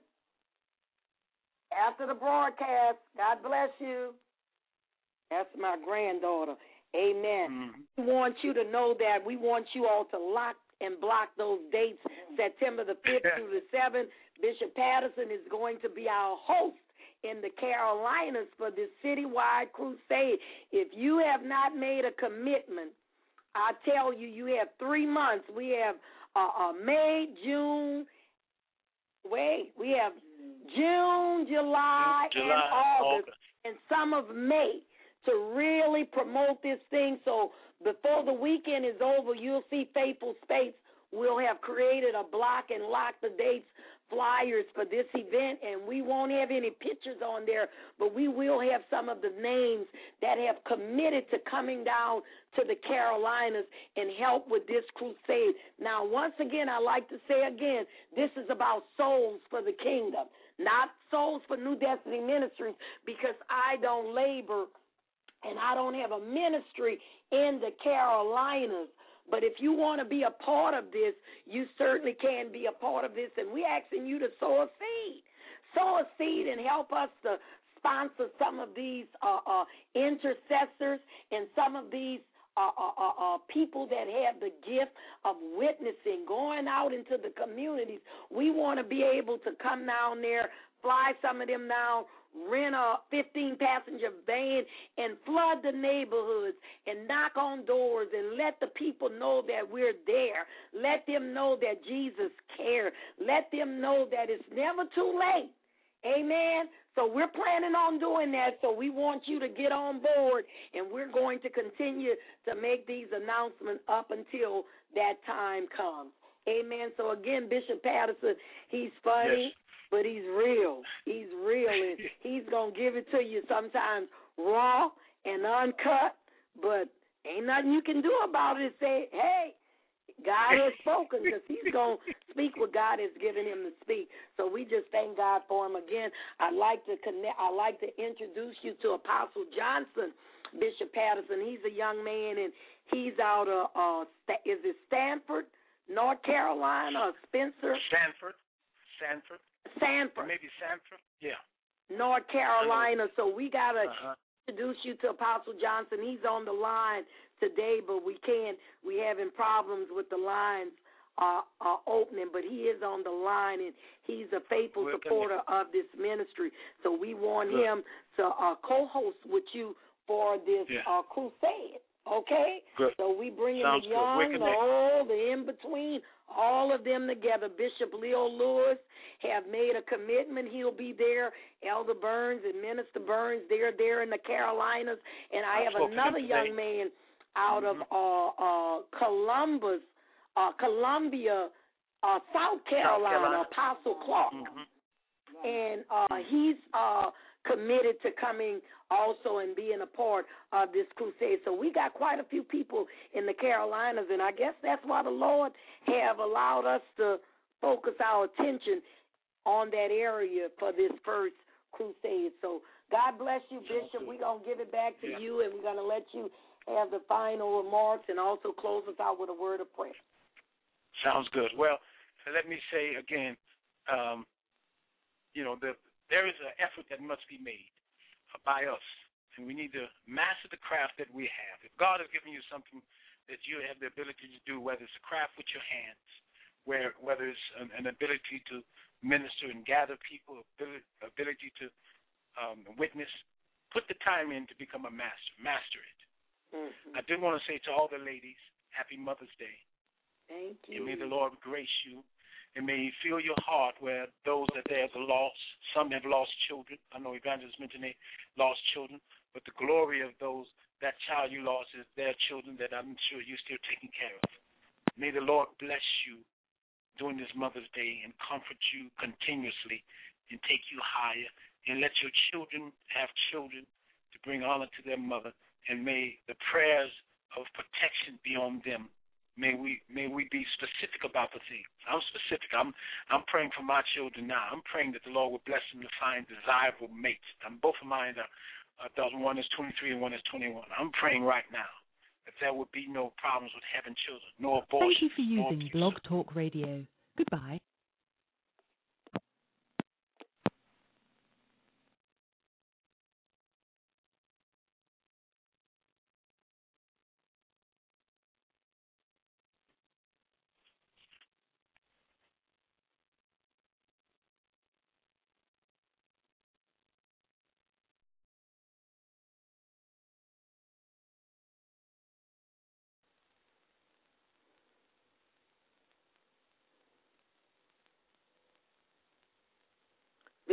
After the broadcast, God bless you. That's my granddaughter. Amen. Mm-hmm. We want you to know that we want you all to lock and block those dates. September the fifth through the seventh, Bishop Patterson is going to be our host in the Carolinas for this citywide crusade. If you have not made a commitment, I tell you, you have three months. We have uh, uh, May, June, wait, we have June, July, July, and August, August, and some of May to really promote this thing. So before the weekend is over, you'll see Faithful Space. We'll have created a block and lock the dates flyers for this event, and we won't have any pictures on there, but we will have some of the names that have committed to coming down to the Carolinas and help with this crusade. Now, once again, I like to say again, this is about souls for the kingdom, not souls for New Destiny Ministries, because I don't labor and I don't have a ministry in the Carolinas. But if you want to be a part of this, you certainly can be a part of this. And we're asking you to sow a seed. Sow a seed and help us to sponsor some of these uh, uh, intercessors and some of these uh, uh, uh, uh, people that have the gift of witnessing, going out into the communities. We want to be able to come down there, fly some of them down, rent a fifteen-passenger van and flood the neighborhoods and knock on doors and let the people know that we're there. Let them know that Jesus cares. Let them know that it's never too late. Amen? So we're planning on doing that, so we want you to get on board, and we're going to continue to make these announcements up until that time comes. Amen? So, again, Bishop Patterson, he's funny. Yes. But he's real. He's real, and he's going to give it to you sometimes raw and uncut, but ain't nothing you can do about it. Say, hey, God has spoken, because he's going to speak what God has given him to speak. So we just thank God for him. Again, I'd like to connect. I'd like to introduce you to Apostle Johnson, Bishop Patterson. He's a young man, and he's out of, uh, is it Stanford, North Carolina, or Spencer? Stanford. Stanford. Sanford. Maybe Sanford, yeah. North Carolina. So we got to uh-huh. introduce you to Apostle Johnson. He's on the line today, but we can't. We having problems with the lines uh, uh, opening, but he is on the line, and he's a faithful We're supporter connected. of this ministry. So we want Good. him to uh, co-host with you for this yeah. uh, crusade. Okay? Good. So we bring in Sounds the young, the old, the in-between, all of them together. Bishop Leo Lewis have made a commitment. He'll be there. Elder Burns and Minister Burns, they're there in the Carolinas. And I have another young man out mm-hmm. of uh, uh, Columbus, uh, Columbia, uh, South Carolina, South Carolina, Apostle Clark. Mm-hmm. And uh, he's uh, committed to coming also and being a part of this crusade. So we got quite a few people in the Carolinas, and I guess that's why the Lord have allowed us to focus our attention on that area for this first crusade. So God bless you, Bishop. We're going to give it back to yeah. you, and we're going to let you have the final remarks and also close us out with a word of prayer. Sounds good. Well, let me say again, um, you know, the, there is an effort that must be made by us, and we need to master the craft that we have. If God has given you something that you have the ability to do, whether it's a craft with your hands, where whether it's an, an ability to minister and gather people, ability, ability to um, witness, put the time in to become a master. Master it. Mm-hmm. I do want to say to all the ladies, Happy Mother's Day. Thank you. And may the Lord grace you. And may he fill your heart where those that there's a loss, some have lost children. I know Evangelist mentioned they lost children, but the glory of those, that child you lost is their children that I'm sure you're still taking care of. May the Lord bless you during this Mother's Day and comfort you continuously and take you higher, and let your children have children to bring honor to their mother, and may the prayers of protection be on them. May we may we be specific about the thing. I'm specific. I'm I'm praying for my children now. I'm praying that the Lord will bless them to find desirable mates. And both of mine are adults. One is twenty-three and one is twenty-one. I'm praying right now that there will be no problems with having children, no abortion. Thank you for using Blog Talk Radio. Goodbye.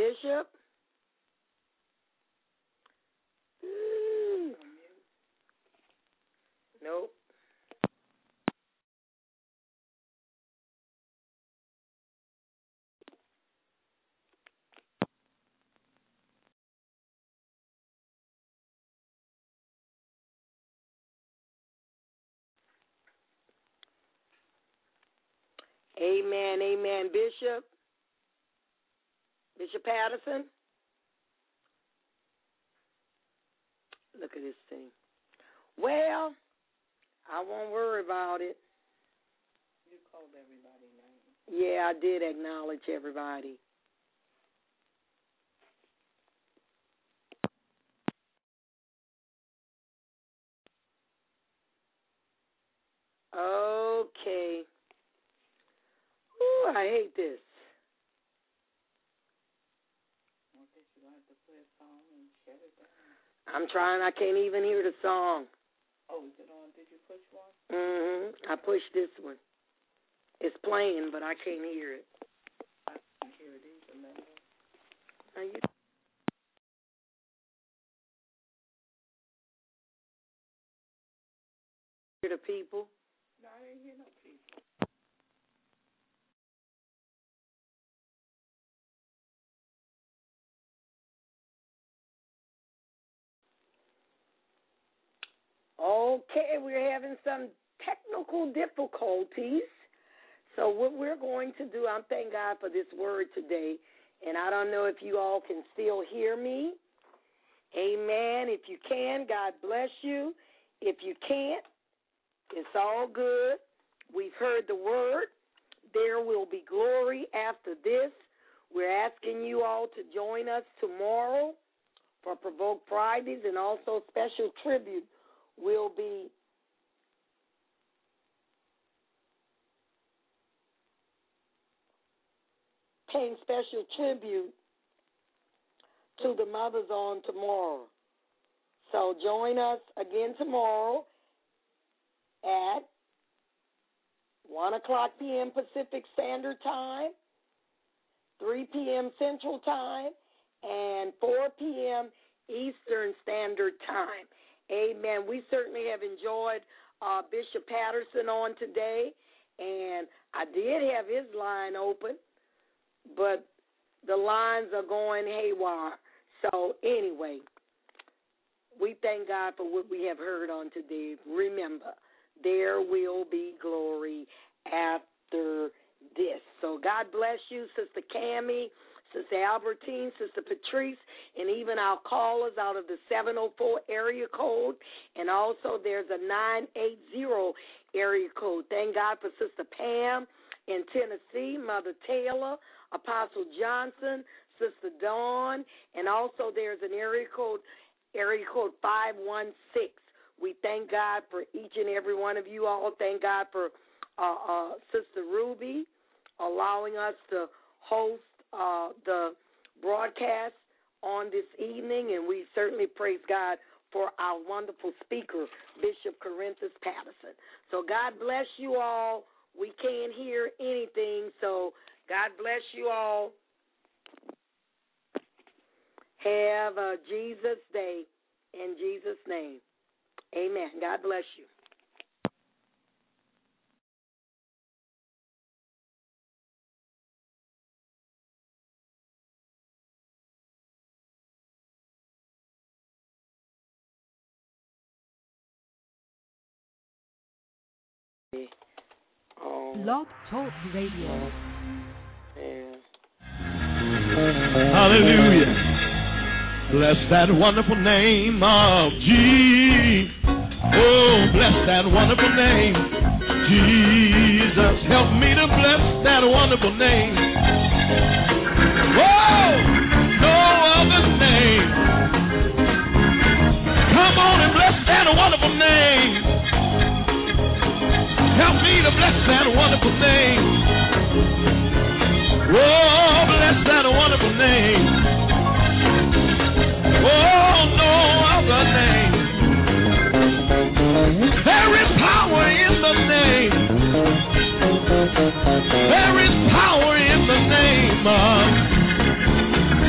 Bishop? Ooh. Nope. Amen, amen. Bishop? Bishop Patterson? Look at this thing. Well, I won't worry about it. You called everybody name. Yeah, I did acknowledge everybody. Okay. Ooh, I hate this. I guess you're going to have to play a song and shut it down. I'm trying. I can't even hear the song. Oh, is it on? Did you push one? Mm-hmm. I pushed this one. It's playing, but I can't hear it. I can't hear it either, man. Are you? Hear the people? No, I didn't hear no people. Okay, we're having some technical difficulties. So what we're going to do, I'm thanking God for this word today. And I don't know if you all can still hear me. Amen. If you can, God bless you. If you can't, it's all good. We've heard the word. There will be glory after this. We're asking you all to join us tomorrow for Provoke Fridays, and also special tribute will be paying special tribute to the mothers on tomorrow. So join us again tomorrow at one o'clock p.m. Pacific Standard Time, three p.m. Central Time, and four p.m. Eastern Standard Time. Amen. We certainly have enjoyed uh, Bishop Patterson on today, and I did have his line open, but the lines are going haywire. So anyway, we thank God for what we have heard on today. Remember, there will be glory after this. So God bless you, Sister Cammie, Sister Albertine, Sister Patrice, and even our callers out of the seven oh four area code. And also there's a nine eight zero area code. Thank God for Sister Pam in Tennessee, Mother Taylor, Apostle Johnson, Sister Dawn, and also there's an area code, area code five one six. We thank God for each and every one of you all. Thank God for uh, uh, Sister Ruby allowing us to host uh, the broadcast on this evening, and we certainly praise God for our wonderful speaker, Bishop Corinthus Patterson. So God bless you all. We can't hear anything, so God bless you all. Have a Jesus day in Jesus' name. Amen. God bless you. Oh. Blog Talk Radio. Yeah. Hallelujah. Bless that wonderful name of Jesus. Oh, bless that wonderful name. Jesus, help me to bless that wonderful name. Oh, no other name. Come on and bless that wonderful name. Help me to bless that wonderful name. Oh, bless that wonderful name. Oh, no other name. There is power in the name. There is power in the name of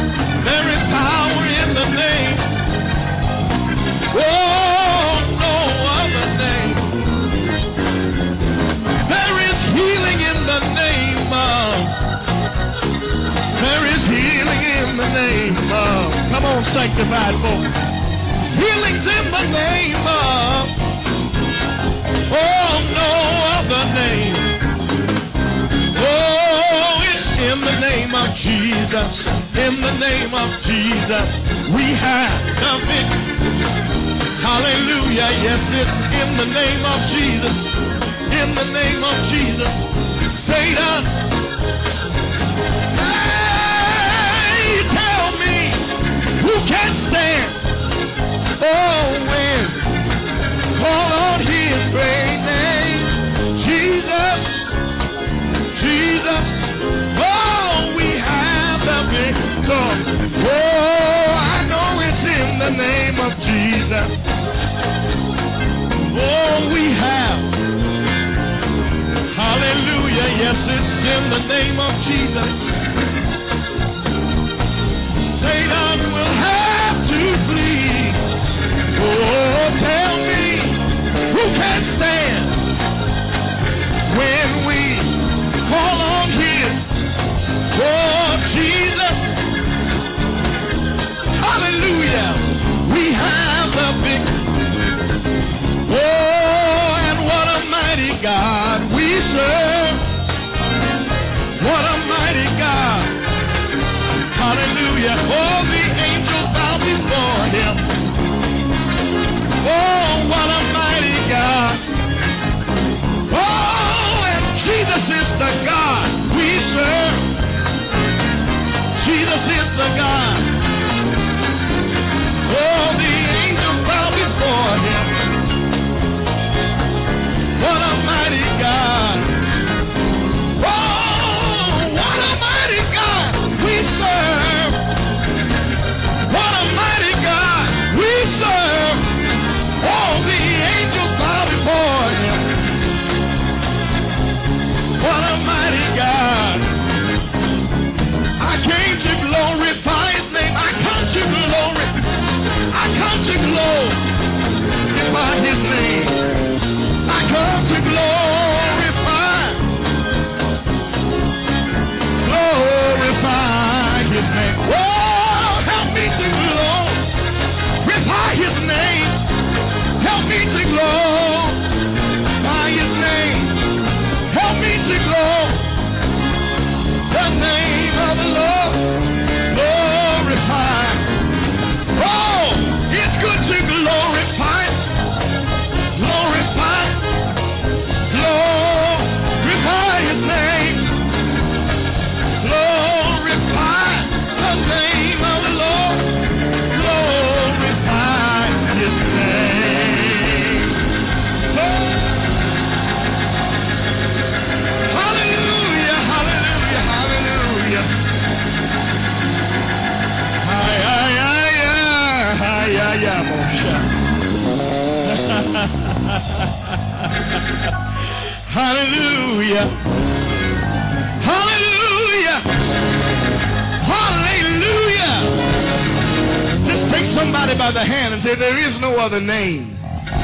sanctified folk. Healing's in the name of, oh, no other name. Oh, it's in the name of Jesus. In the name of Jesus, we have the victory. Hallelujah. Yes, it's in the name of Jesus. In the name of Jesus. Satan, hey, tell me who can stand. Oh, when call on his great name. Jesus, Jesus. Oh, we have the victory. Oh, I know it's in the name of Jesus. Oh, we have. Hallelujah. Yes, it's in the name of Jesus. Satan will have to flee. Oh, tell me who can stand when we call on his. Oh, Jesus. Hallelujah. We have the victory. Oh, and what a mighty God we serve. What a mighty God. Hallelujah. Oh, the angels bow before him. Oh, what a mighty God. Oh, and Jesus is the God we serve. Jesus is the God. Oh, the angels bow before him. What a mighty God. Oh, what a mighty God we serve. What a mighty God we serve. Oh, the angels bow before him. What a mighty God. I came to glorify his name. I come to glory. I come to glorify his name. I come to glorify, glorify his name. Oh, help me to glorify his name. Help me to glorify his name. Help me to glorify the name of the Lord. Glorify. Oh, it's good to glorify. Glorify. Glorify his name. Glorify the name of the Lord. Glorify his name. Oh. Hallelujah, hallelujah, hallelujah. Hi, hi, hi, hi, hi, hi, Moshe. Hallelujah. Hallelujah. Hallelujah. Just take somebody by the hand and say, there is no other name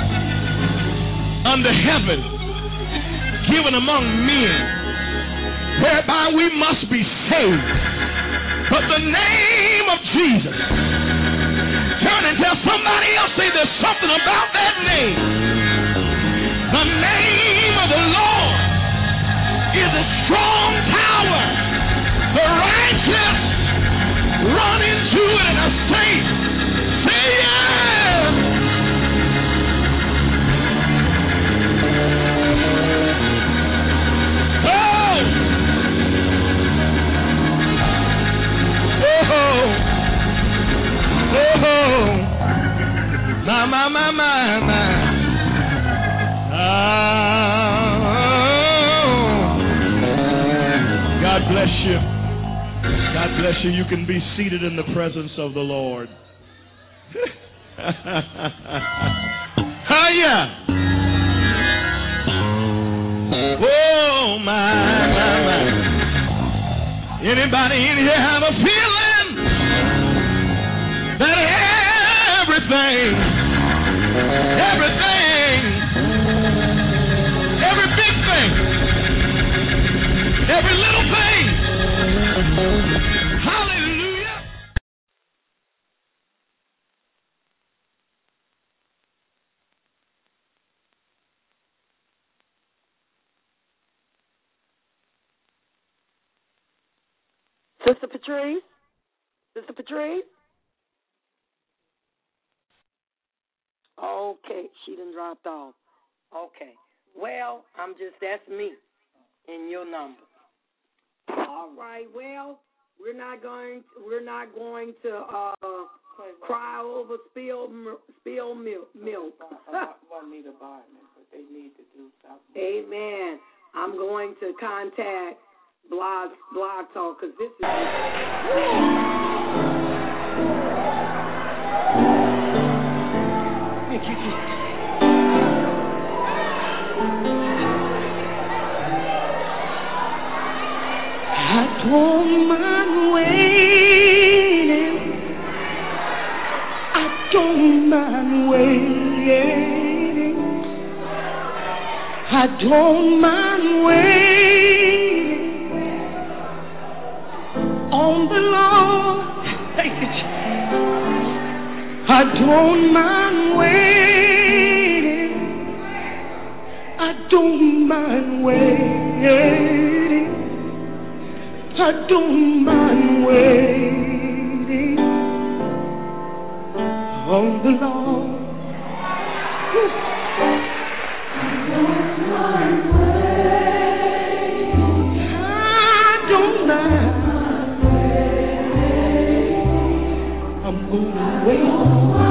under heaven given among men whereby we must be saved but the name of Jesus. Turn and tell somebody else, say there's something about that name. The name of the Lord is a strong tower. The righteous run into it and are safe. Say yes. Oh. Oh. Oh. My, my, my, my, my. God bless you. God bless you. You can be seated in the presence of the Lord. Hiya. Oh, my, my, my. Anybody in here have a feeling that everything, everything, every big thing, every little thing, hallelujah. Sister Patrice? Sister Patrice? Okay, she done dropped off. Okay. Well, I'm just, that's me and your number. All right, well, we're not going we're not going to uh, cry over spilled spilled milk. milk. Want me to buy them, but they need to do something. Amen. I'm going to contact Blog Blog Talk because this is. Thank you, Jesus. I don't mind waiting. I don't mind waiting. I don't mind waiting on the Lord. Thank you, Jesus. I don't mind waiting. I don't mind waiting. I don't mind waiting on the Lord. I don't mind waiting. I don't mind waiting. I'm gonna wait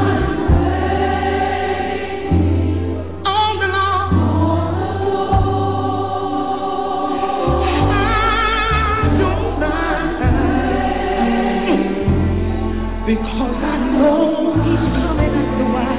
on the Lord. Because I know He's coming after a while.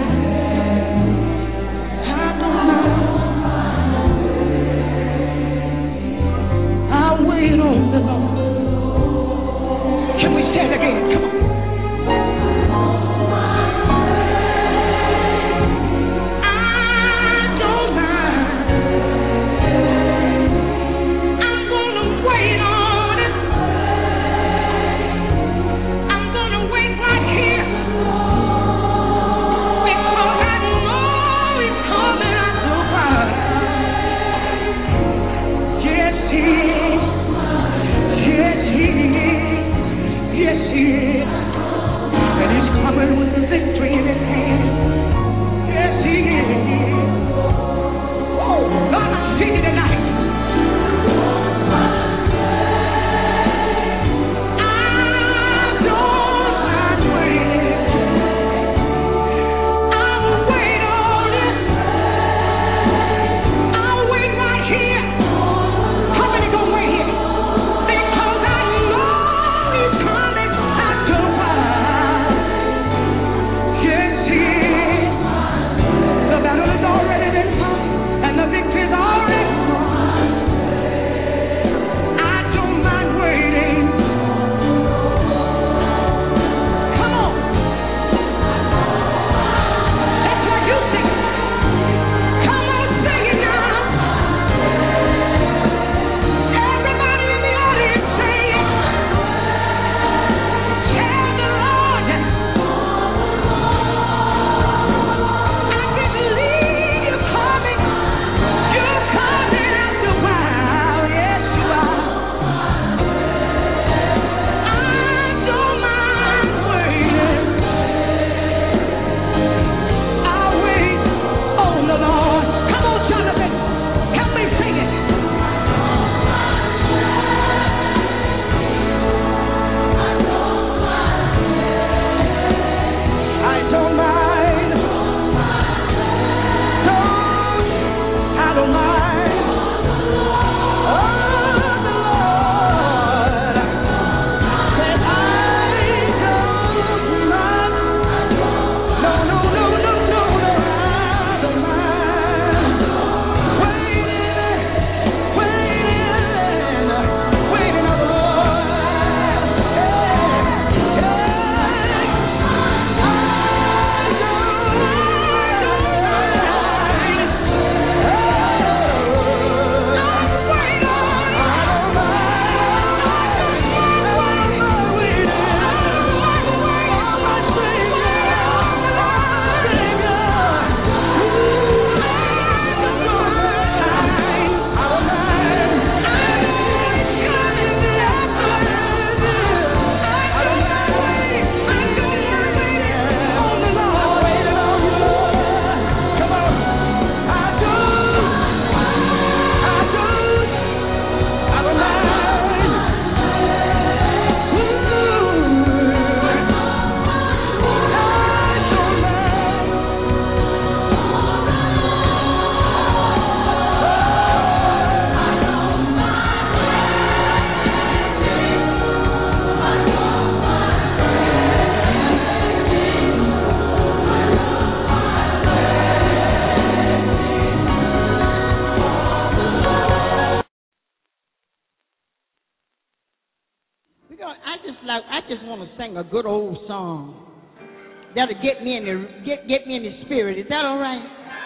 sing a good old song that'll get me in the get get me in the spirit. Is that all right?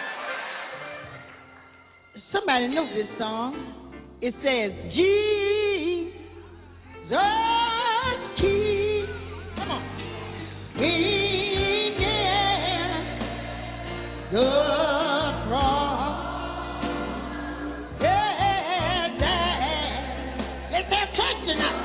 Somebody knows this song. It says, Jesus, keep, come on, me near the cross. Yeah, yeah. Let's have church tonight.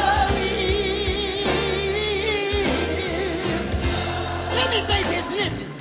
Listen.